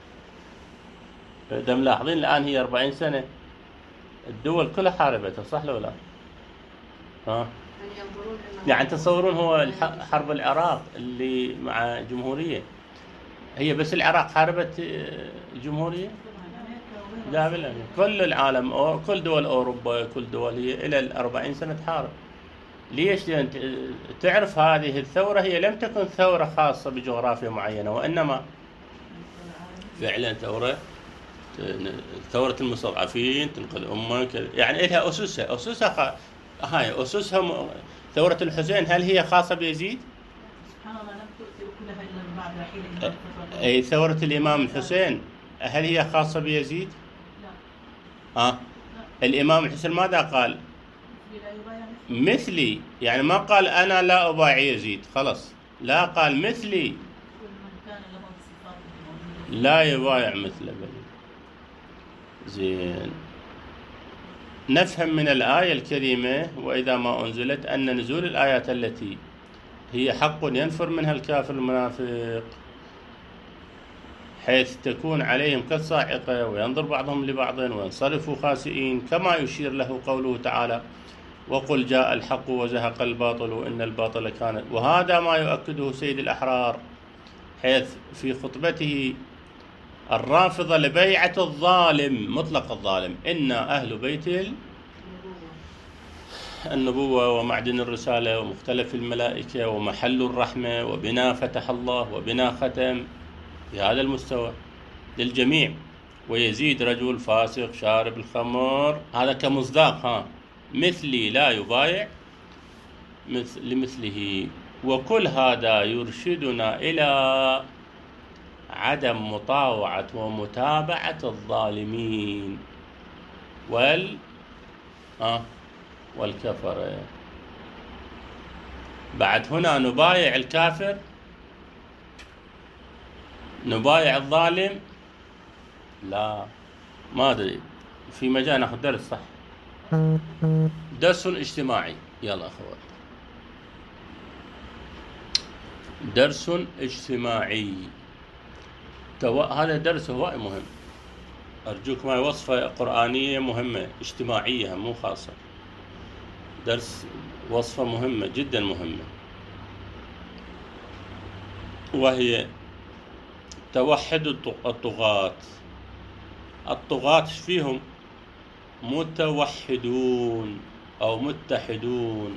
إذا ملاحظين الآن هي أربعين سنة الدول كلها حاربتها، صح ولا لا؟ ها؟ يعني تصورون هو حرب العراق اللي مع جمهورية، هي بس العراق حاربت الجمهورية؟ لا بالله، كل العالم أو كل دول أوروبا كل دول هي إلى الأربعين سنة تحارب. ليش؟ لأن تعرف هذه الثورة هي لم تكن ثورة خاصة بجغرافيا معينة، وإنما فعلا ثورة ثورة المستضعفين تنقذ أمة، يعني لها أسسها أسسها هاي أسسها م... ثورة الحسين هل هي خاصة بيزيد؟ سبحان الله لم تؤتي أكلها إلا بعد رحيل الإمام. أي ثورة الإمام الحسين هل هي خاصة بيزيد؟ لا. آه. لا. الإمام الحسين ماذا قال؟ مثلي، يعني ما قال أنا لا أبايع يزيد خلص، لا قال مثلي لا يبايع مثله. زين، نفهم من الآية الكريمة وإذا ما أنزلت أن نزول الآيات التي هي حق ينفر منها الكافر المنافق حيث تكون عليهم كالصاعقة وينظر بعضهم لبعض وينصرفوا خاسئين، كما يشير له قوله تعالى وقل جاء الحق وزهق الباطل وإن الباطل كان. وهذا ما يؤكده سيد الأحرار حيث في خطبته الرافضة لبيعة الظالم مطلق الظالم إن أهل بيت النبوة ومعدن الرسالة ومختلف الملائكة ومحل الرحمة وبنا فتح الله وبنا ختم في هذا المستوى للجميع، ويزيد رجل فاسق شارب الخمر هذا كمصداق ها مثلي لا يبايع مثل لمثله. وكل هذا يرشدنا إلى عدم مطاوعة ومتابعة الظالمين وال آه والكفرة. بعد هنا نبايع الكافر، نبايع الظالم، لا ما أدري، في مجال ناخذ درس صح، درس اجتماعي. يلا أخوات، درس اجتماعي تو... هذا درس هواي مهم، أرجوك معي وصفة قرآنية مهمة اجتماعية مو خاصة، درس وصفة مهمة جدا مهمة، وهي توحد الطغاة. الطغاة فيهم متوحدون أو متحدون.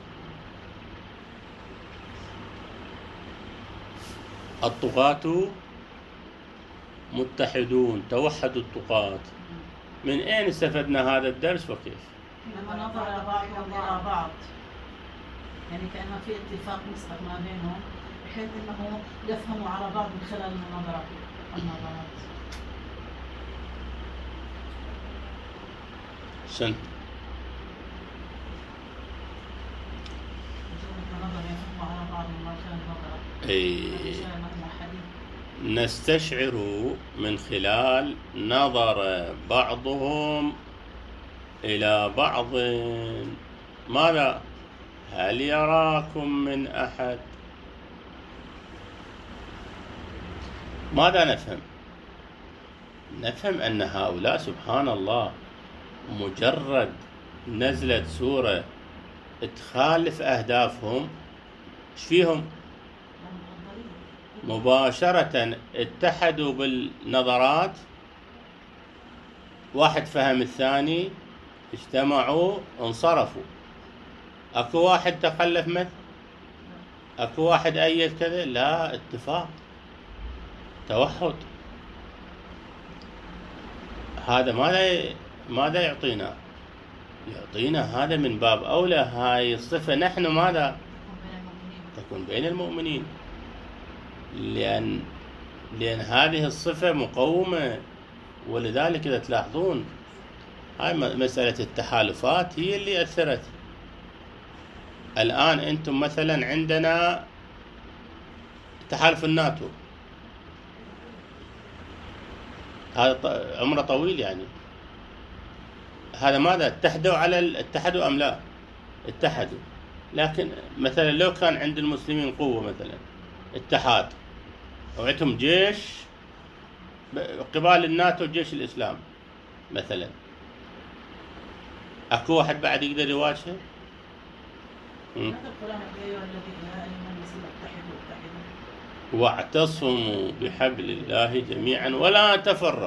الطغاة متحدون، توحدوا الطغاة. من أين استفدنا هذا الدرس وكيف؟ لما نظر بعضهم إلى بعض، يعني كأن في اتفاق مسبق ما بينهم بحيث أنه يفهموا على بعض من خلال المناظرات النظرات. سن أي نستشعر من خلال نظر بعضهم إلى بعض ماذا؟ هل يراكم من أحد؟ ماذا نفهم؟ نفهم أن هؤلاء سبحان الله مجرد نزلت سورة تخالف أهدافهم ايش فيهم؟ مباشرة اتحدوا بالنظرات، واحد فهم الثاني، اجتمعوا انصرفوا. اكو واحد تخلف مثل، اكو واحد ايد كذا، لا، اتفاق، توحد. هذا ماذا ماذا يعطينا؟ يعطينا هذا من باب اولى هاي الصفة نحن ماذا؟ تكون بين المؤمنين، لأن لأن هذه الصفة مقومة. ولذلك إذا تلاحظون هاي مسألة التحالفات هي اللي أثرت. الآن أنتم مثلا عندنا تحالف الناتو، هذا عمره طويل، يعني هذا ماذا؟ اتحدوا على اتحدوا أم لا؟ اتحدوا. لكن مثلا لو كان عند المسلمين قوة مثلا اتحاد، وعندهم جيش قبال الناتو جيش الإسلام مثلا، أكو واحد بعد يقدر يواجهه؟ هذا القرآن يا أيها الذين آمنوا الرسول اتحدوا اتحدوا واعتصموا بحبل الله جميعا ولا تفرقوا.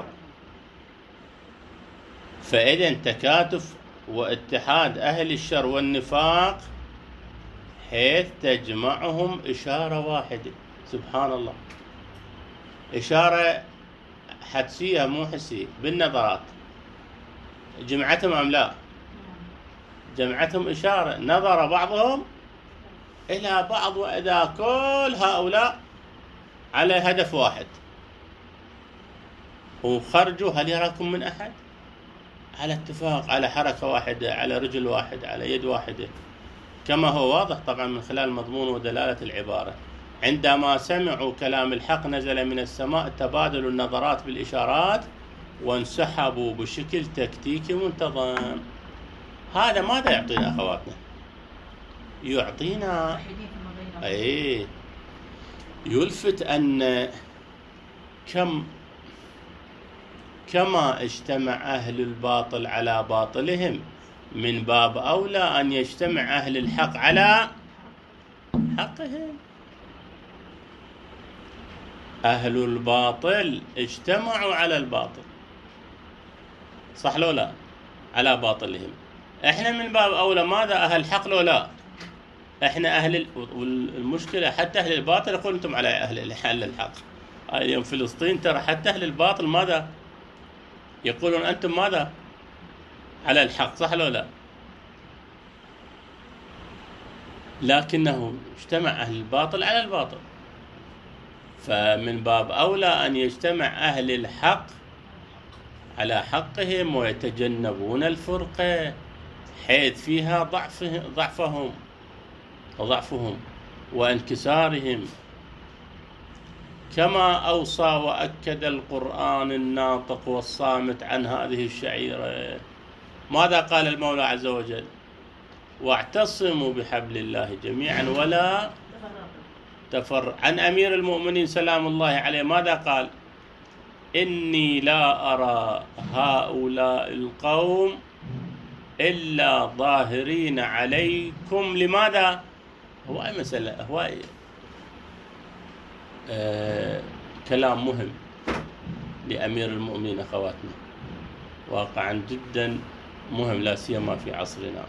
فإذا تكاتف واتحاد أهل الشر والنفاق حيث تجمعهم إشارة واحدة. سبحان الله، إشارة حدسية مو حسية بالنظرات. جمعتهم أم لا؟ جمعتهم إشارة، نظر بعضهم إلى بعض، وإذا كل هؤلاء على هدف واحد وخرجوا هل يراكم من أحد؟ على اتفاق، على حركة واحدة، على رجل واحد، على يد واحدة، كما هو واضح طبعا من خلال مضمون ودلالة العبارة. عندما سمعوا كلام الحق نزل من السماء تبادلوا النظرات بالإشارات وانسحبوا بشكل تكتيكي منتظم. هذا ماذا يعطينا أخواتنا؟ يعطينا أي يلفت أن كم كما اجتمع أهل الباطل على باطلهم من باب أولى أن يجتمع أهل الحق على حقهم. أهل الباطل اجتمعوا على الباطل، صح لو لا؟ على باطلهم. احنا من باب أولى ماذا؟ أهل الحق لو لا؟ احنا أهل ال... والمشكلة حتى أهل الباطل يقول أنتم على أهل الحق. اليوم فلسطين ترى حتى أهل الباطل ماذا؟ يقولون أنتم ماذا؟ على الحق، صح لو لا؟ لكنه اجتمع أهل الباطل على الباطل. فمن باب أولى أن يجتمع أهل الحق على حقهم ويتجنبون الفرقة حيث فيها ضعفهم ضعفهم وضعفهم وانكسارهم، كما أوصى وأكد القرآن الناطق والصامت عن هذه الشعيرة. ماذا قال المولى عز وجل؟ واعتصموا بحبل الله جميعا ولا تفرق. عن أمير المؤمنين سلام الله عليه ماذا قال؟ إني لا أرى هؤلاء القوم إلا ظاهرين عليكم. لماذا؟ هو مسألة هو آه كلام مهم لأمير المؤمنين أخواتنا، واقعا جدا مهم، لا سيما في عصرنا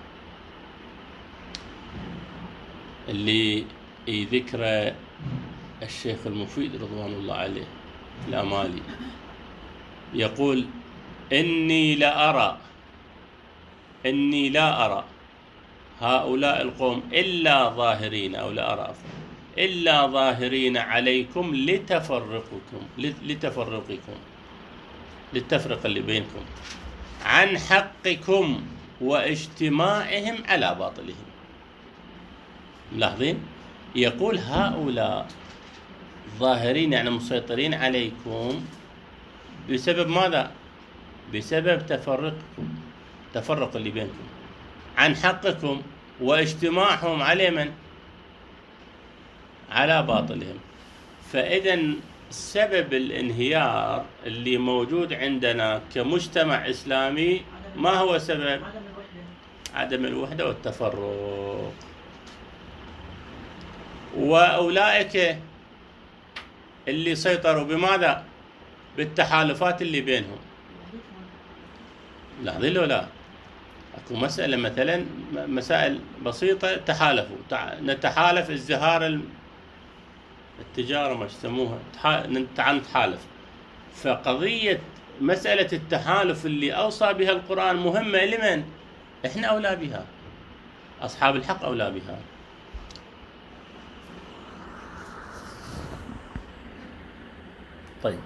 اللي ذكر الشيخ المفيد رضوان الله عليه الأمالي يقول إني لا أرى إني لا أرى هؤلاء القوم إلا ظاهرين أو لا أرى إلا ظاهرين عليكم لتفرقكم لتفرقكم للتفرق اللي بينكم عن حقكم واجتماعهم على باطلهم. ملاحظين؟ يقول هؤلاء ظاهرين يعني مسيطرين عليكم بسبب ماذا؟ بسبب تفرقكم، تفرق اللي بينكم عن حقكم واجتماعهم على من؟ على باطلهم. فإذا سبب الانهيار اللي موجود عندنا كمجتمع إسلامي ما هو سبب؟ عدم الوحدة والتفرق. وأولئك اللي سيطروا بماذا؟ بالتحالفات اللي بينهم. لاحظين له لا؟ اكو مسألة مثلا مسائل بسيطة تحالفوا، نتحالف ازدهار التجارة ما يسموها، تعال نتحالف. فقضية مسألة التحالف اللي أوصى بها القرآن مهمة لمن؟ إحنا أولى بها، أصحاب الحق أولى بها. طيب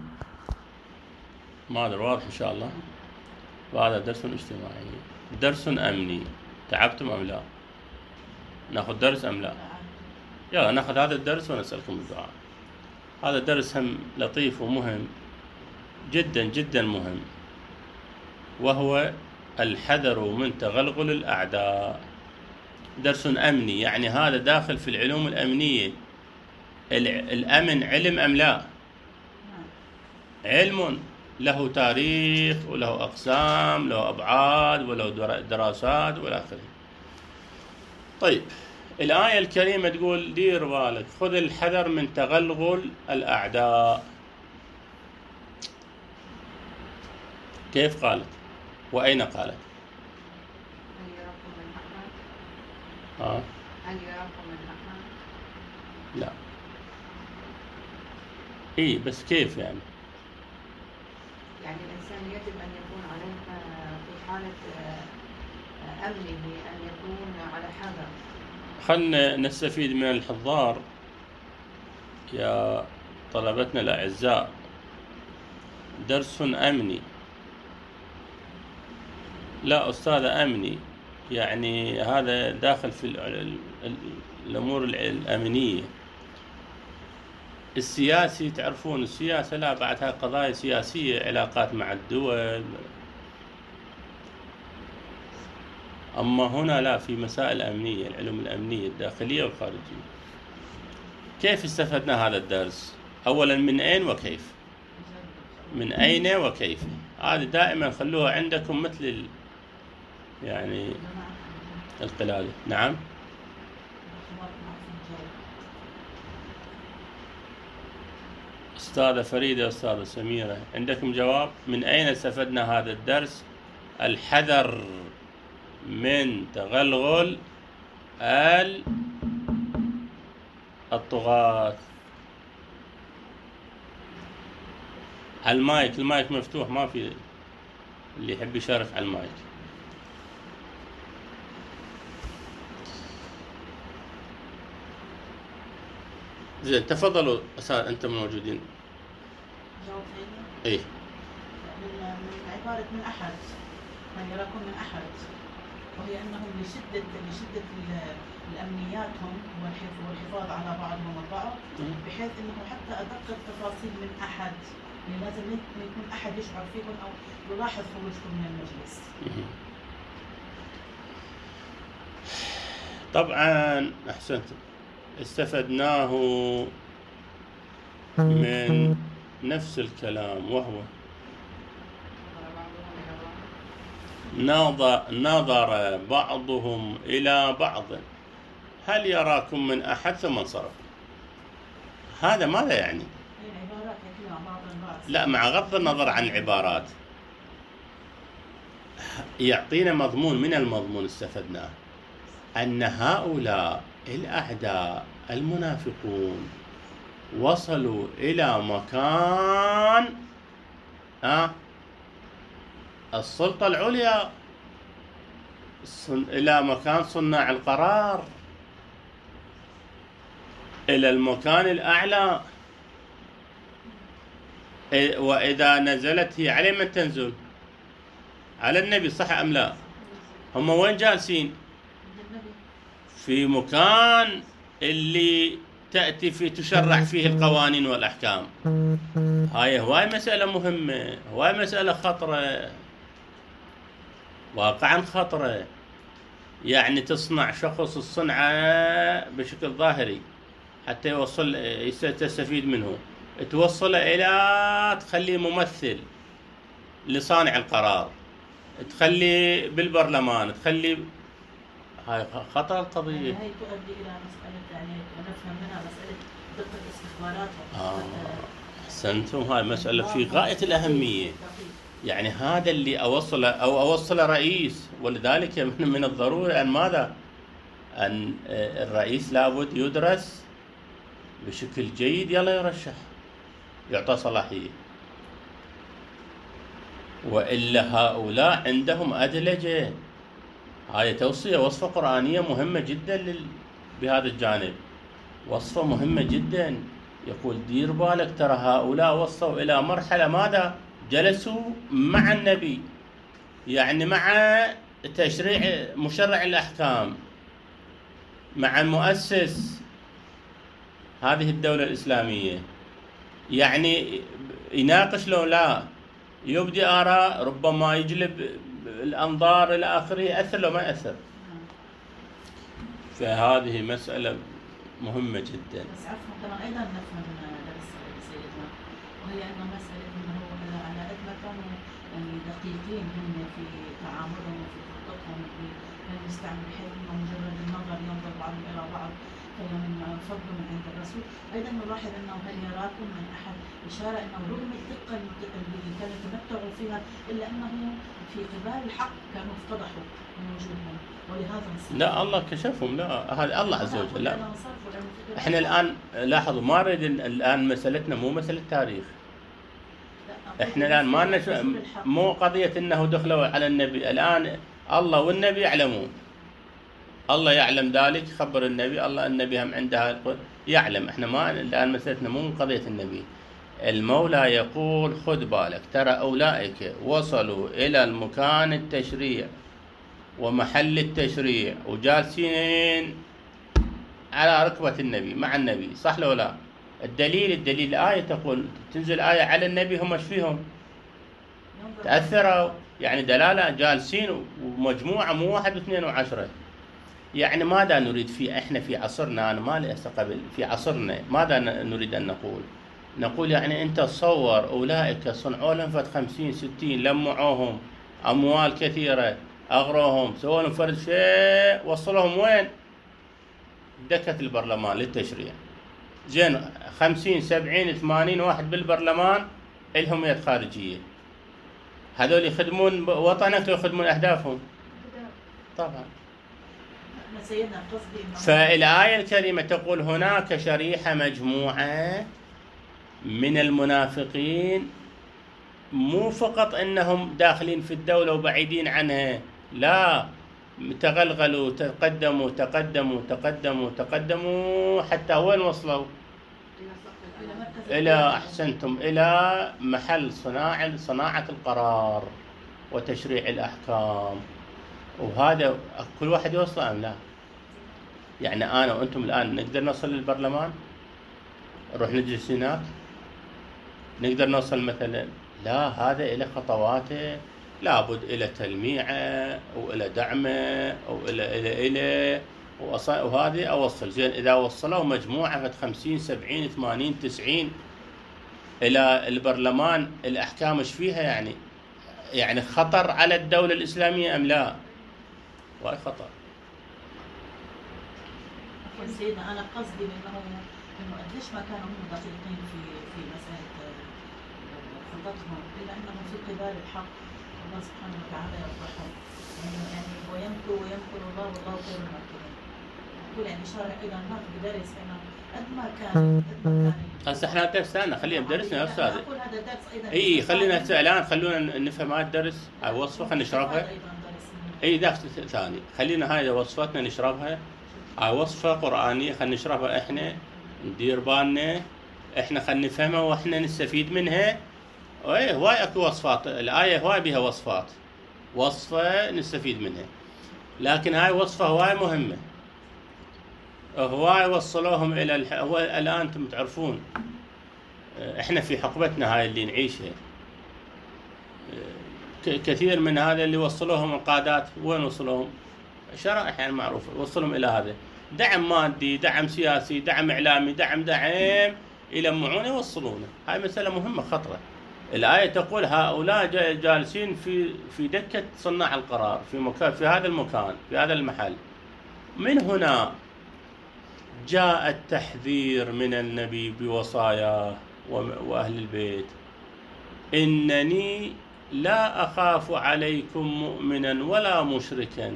ما أدري واضح إن شاء الله. وهذا درس اجتماعي، درس أمني. تعبتم أم لا؟ ناخذ درس أم لا؟ يلا ناخذ هذا الدرس ونسألكم الدعاء. هذا درس هم لطيف ومهم جدا جدا مهم، وهو الحذر من تغلغل الأعداء. درس أمني يعني هذا داخل في العلوم الأمنية، الأمن علم أم لا؟ نعم. علم له تاريخ وله أقسام، له أبعاد وله دراسات وإلى آخره. طيب، الآية الكريمة تقول دير بالك، خذ الحذر من تغلغل الأعداء. كيف قالت؟ وأين قالت؟ هل يراكم من أحد؟ آه. هل يراكم من أحد؟ لا. إيه بس كيف يعني؟ يعني الإنسان يجب أن يكون عليه في حالة أمنه أن يكون على حذر. خلنا نستفيد من الحضار يا طلبتنا الأعزاء. درس أمني. لا أستاذ أمني، يعني هذا داخل في الأمور الأمنية. السياسي تعرفون السياسة لا بعدها قضايا سياسية، علاقات مع الدول. أما هنا لا، في مسائل أمنية، العلوم الأمنية الداخلية والخارجية. كيف استفدنا هذا الدرس؟ أولا من أين وكيف؟ من أين وكيف؟ هذه دائما خلوها عندكم مثل ال... يعني القلادة. نعم. أستاذة فريدة، أستاذة سميرة، عندكم جواب؟ من أين استفدنا هذا الدرس؟ الحذر من تغلغل الطغاة. على المايك، المايك مفتوح، ما في اللي يحب يشارك على المايك. زين، تفضلوا أستاذ، أنتم موجودين. جاوب هيك؟ إيه. من من عبارة من أحد، من يراكم من أحد، وهي أنهم لشدة لشدة الأمنياتهم والحفاظ على بعضهم البعض، بحيث أنه حتى أدق التفاصيل من أحد، يعني لازم يكون أحد يشعر فيكم أو يلاحظ خروجكم من المجلس. طبعا أحسنتم. استفدناه من نفس الكلام، وهو نظر نظر بعضهم إلى بعض هل يراكم من أحد ثم انصرف. هذا ماذا يعني؟ لا، مع غض النظر عن العبارات يعطينا مضمون. من المضمون استفدناه أن هؤلاء الأعداء المنافقون وصلوا إلى مكان أه السلطة العليا، إلى مكان صناع القرار، إلى المكان الأعلى. وإذا نزلت هي على من تنزل؟ على النبي، صح أم لا؟ هم وين جالسين؟ في مكان اللي تأتي في تشرع فيه القوانين والأحكام. هاي هواي مسألة مهمة، هواي مسألة خطرة، واقعا خطرة. يعني تصنع شخص الصنعة بشكل ظاهري حتى يوصل يستفيد منه، توصل إلى تخليه ممثل لصانع القرار، تخلي بالبرلمان، تخلي. هاي خطر القضية. هاي تؤدي إلى مسألة، يعني نفهم منها مسألة دقة استخباراتهم. آه. أحسنتم، هاي مسألة في غاية الأهمية. يعني هذا اللي أوصله أو أوصله رئيس، ولذلك من, من الضروري أن ماذا؟ أن الرئيس لابد يدرس بشكل جيد، يلا يرشح، يعطى صلاحية. وإلا هؤلاء عندهم أدلجة. هاي توصية، وصفة قرآنية مهمة جدا لل... بهذا الجانب، وصفة مهمة جدا. يقول دير بالك، ترى هؤلاء وصلوا إلى مرحلة ماذا؟ جلسوا مع النبي، يعني مع تشريع مشرع الأحكام، مع مؤسس هذه الدولة الإسلامية، يعني يناقش لو لا، يبدي آراء، ربما يجلب الأنظار إلى آخره، يأثر لو ما يأثر. فهذه مسألة مهمة جدا. بس عفوا كمان ايضا نفهم درس سيدنا، وهي انه مساله انه على قد ما كانوا يعني دقيقين هم في تعاملهم وفي خطتهم بالمستعمل، بحيث انه مجرد النظر ينظر بعضهم الى بعض كلام فضل من عند الرسول. ايضا نلاحظ انه هل يراكم من احد اشاره انه رغم الدقه اللي كانوا يتمتعوا فيها الا انه في قبال الحق كانوا افتضحوا من وجودهم، ولهذا انصرفوا. لا الله كشفهم، لا هذا الله عز وجل. لا انصرفوا لأنه في احنا الان لاحظوا ما نريد الان مسألتنا مو مسألة تاريخ. لا، احنا الان ما نش... مو قضية انه دخلوا على النبي، الان الله والنبي يعلمون. الله يعلم ذلك، خبر النبي، الله النبي هم عندها يعلم. احنا ما الان مسألتنا مو قضية النبي. المولى يقول خذ بالك، ترى اولئك وصلوا الى المكان التشريع ومحل التشريع وجالسين على ركبة النبي مع النبي، صح لو لا؟ الدليل الدليل الآية تقول تنزل آية على النبي، هم ايش فيهم؟ تأثروا، يعني دلالة جالسين ومجموعة مو واحد واثنين وعشرة. يعني ماذا نريد في احنا في عصرنا، انا ما لي قبل في عصرنا ماذا نريد ان نقول؟ نقول يعني انت تصور اولئك صنعوا لهم فت خمسين ستين، لمعوهم اموال كثيرة، اغروهم، سووا لهم فرد شيء، وصلهم وين؟ دكة البرلمان للتشريع. زين خمسين سبعين ثمانين واحد بالبرلمان إلهم يد خارجية، هذول يخدمون وطنك ويخدمون أهدافهم طبعا. سيدنا قصدي فالآية الكريمة تقول هناك شريحة مجموعة من المنافقين، مو فقط أنهم داخلين في الدولة وبعيدين عنها، لا، تغلغلوا، تقدموا تقدموا تقدموا تقدموا حتى وين وصلوا؟ إلى أحسنتم إلى محل صناعة صناعة القرار وتشريع الأحكام. وهذا كل واحد يوصل أم لا؟ يعني أنا وأنتم الآن نقدر نوصل للبرلمان؟ نروح نجلس هناك؟ نقدر نوصل مثلا؟ لا، هذا إلى خطواته، لابد إلى تلميعه وإلى دعمه وإلى إلى إلى وهذه أوصل. زين إذا وصلوا مجموعة خمسين سبعين ثمانين تسعين إلى البرلمان، الأحكام إيش فيها يعني؟ يعني خطر على الدولة الإسلامية أم لا؟ واي خطر. سيدنا أنا قصدي إنه إنه قديش ما كانوا هم دقيقين في في مسألة خطتهم، إلا أنهم في قبال الحق الله سبحانه وتعالى يرفعهم. يعني ويمكر ويمكر الله والله خير الماكرين. أقول يعني شارع أيضا هناك بدرس إنه قد ما كان قد ما كان. هسه احنا درس ثاني، خلينا بدرسنا يا أستاذ. أقول هذا درس أيضا. إي خلينا الآن خلونا نفهم هذا الدرس، هاي وصفة خلينا نشربها. اي درس ثاني، خلينا هاي وصفتنا نشربها، هاي وصفة قرآنية خلينا نشربها احنا، ندير بالنا احنا، خلينا نفهمها واحنا نستفيد منها. ايه هواي اكو وصفات، الآية هواي بها وصفات، وصفة نستفيد منها، لكن هاي وصفة هواي مهمة. هواي وصلوهم الى الح... هو الان انتم تعرفون احنا في حقبتنا هاي اللي نعيشها، كثير من هذا اللي وصلوهم القادات وين وصلوهم؟ شرائح يعني معروفة، وصلهم إلى هذا دعم مادي، دعم سياسي، دعم إعلامي، دعم دعم يلمعونه يوصلونه. هاي مسألة مهمة خطرة. الآية تقول هؤلاء جالسين في في دكة صناع القرار في مكان، في هذا المكان، في هذا المحل. من هنا جاء التحذير من النبي بوصاياه وأهل البيت: إنني لا أخاف عليكم مؤمنا ولا مشركا.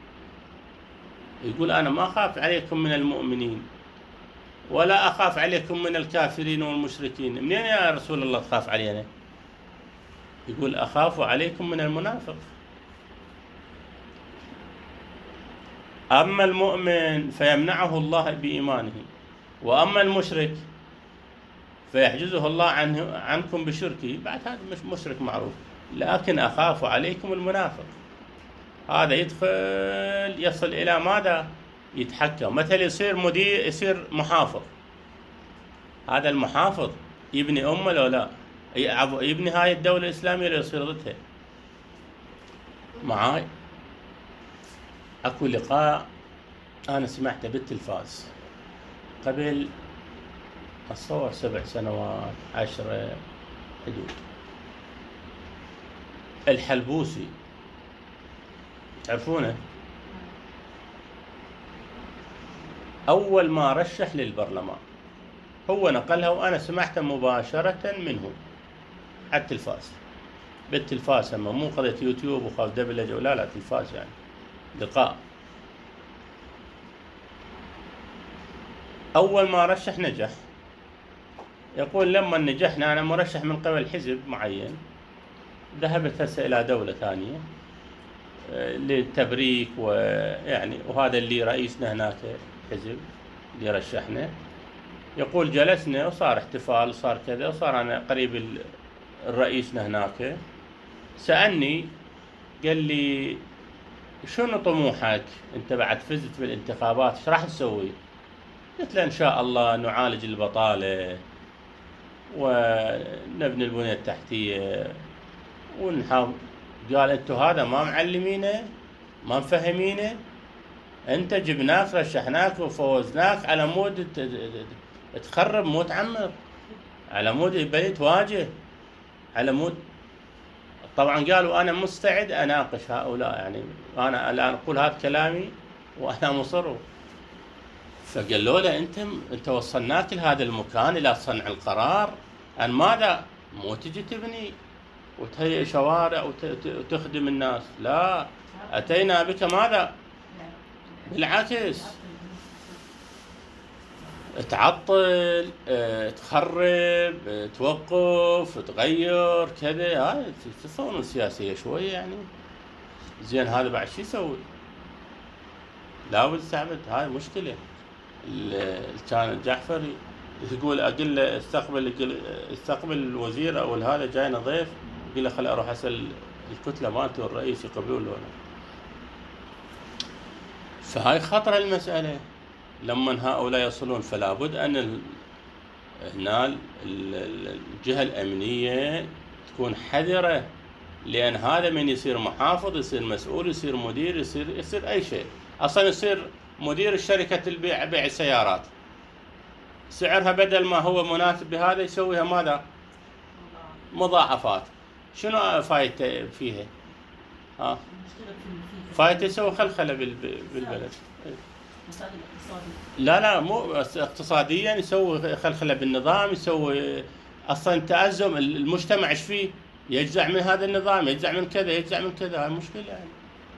يقول أنا ما أخاف عليكم من المؤمنين ولا أخاف عليكم من الكافرين والمشركين. منين يا رسول الله تخاف علينا؟ يقول أخاف عليكم من المنافق. أما المؤمن فيمنعه الله بإيمانه، وأما المشرك فيحجزه الله عنه عنكم بشركه. بعد هذا مش مشرك معروف، لكن أخاف عليكم المنافق. هذا يدخل يصل إلى ماذا؟ يتحكم، مثل يصير مدير، يصير محافظ. هذا المحافظ يبني أمة لو لا يبني هاي الدولة الإسلامية اللي يصير ضدها. معاي أكو لقاء أنا سمعته بالتلفاز قبل أتصور سبع سنوات عشرة حدود. الحلبوسي تعرفونه؟ أول ما رشح للبرلمان هو نقلها وأنا سمعتها مباشرة منه على التلفاز، بالتلفاز، أما مو قضية يوتيوب وخاف دبلجة ولا لا، تلفاز يعني لقاء. أول ما رشح نجح. يقول لما نجحنا، أنا مرشح من قبل حزب معين، ذهبت هسه إلى دولة ثانية للتبريك، ويعني وهذا اللي رئيسنا هناك حزب اللي رشحنا. يقول جلسنا وصار احتفال وصار كذا، وصار أنا قريب الرئيسنا هناك، سألني قال لي شنو طموحك أنت بعد فزت بالانتخابات، ايش راح تسوي؟ قلت له إن شاء الله نعالج البطالة ونبني البنية التحتية ونحاول. قال أنتوا هذا ما معلمينه، ما مفهمينه، أنت جبناك رشحناك وفوزناك على مود تخرب مو تعمر، على مود يبي تواجه، على مود. طبعا قالوا أنا مستعد أناقش هؤلاء، يعني أنا الآن أقول هذا كلامي وأنا مصر. فقالوا له أنت أنت وصلناك لهذا المكان إلى صنع القرار، أن ماذا؟ مو تجي تبني وتهيئ شوارع وتخدم الناس، لا، أتينا بك ماذا؟ بالعكس، تعطل، تخرب، توقف، تغير كذا. هاي تصورون السياسية شوية يعني. زين هذا بعد شو يسوي؟ لابد استعبد، هاي مشكلة. كان جعفر يقول اقول له استقبل استقبل الوزير او هذا جاينا ضيف، يقول له خلي اروح اسال الكتله مالته والرئيس يقبلون له. فهاي خطر المساله لما هؤلاء يصلون، فلا بد ان هنا الجهه الامنيه تكون حذره، لان هذا من يصير محافظ، يصير مسؤول، يصير مدير، يصير يصير اي شيء. اصلا يصير مدير شركه البيع بيع السيارات، سعرها بدل ما هو مناسب بهذا يسويها ماذا؟ مضاعفات. شنو فايدته فيها؟ ها؟ فايدته يسوي خلخله بالبلد. لا لا مو اقتصاديا، يسوي خلخله بالنظام، يسوي اصلا تأزم المجتمع. ايش فيه؟ يجزع من هذا النظام، يجزع من كذا، يجزع من كذا. هاي مشكله يعني.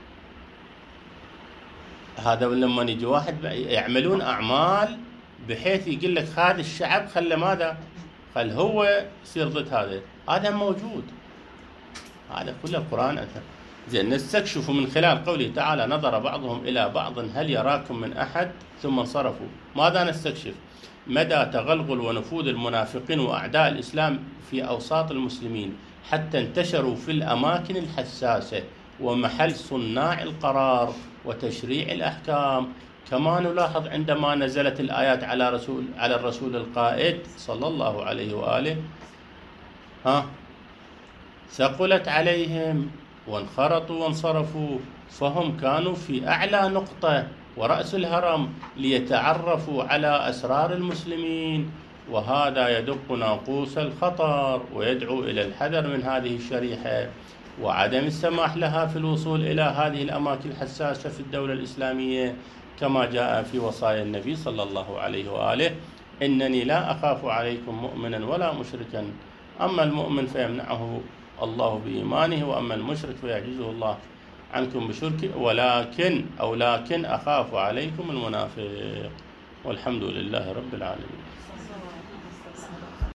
هذا لما يجي واحد يعملون اعمال بحيث يقول لك هذا الشعب خله ماذا؟ خل هو يصير ضد هذا. هذا موجود، هذا كله القرآن أثر. زين نستكشف من خلال قوله تعالى نظر بعضهم إلى بعض هل يراكم من أحد ثم انصرفوا. ماذا نستكشف؟ مدى تغلغل ونفوذ المنافقين وأعداء الإسلام في أوساط المسلمين حتى انتشروا في الأماكن الحساسة ومحل صناع القرار وتشريع الأحكام. كما نلاحظ عندما نزلت الآيات على رسول على الرسول القائد صلى الله عليه وآله، ها ثقلت عليهم وانخرطوا وانصرفوا، فهم كانوا في أعلى نقطة ورأس الهرم ليتعرفوا على أسرار المسلمين، وهذا يدق ناقوس الخطر ويدعو إلى الحذر من هذه الشريحة وعدم السماح لها في الوصول إلى هذه الأماكن الحساسة في الدولة الإسلامية، كما جاء في وصايا النبي صلى الله عليه وآله: إنني لا أخاف عليكم مؤمنا ولا مشركا، أما المؤمن فيمنعه الله بإيمانه، وأما المشرك فيعجزه الله عنكم بشركه، ولكن أو لكن أخاف عليكم المنافق. والحمد لله رب العالمين.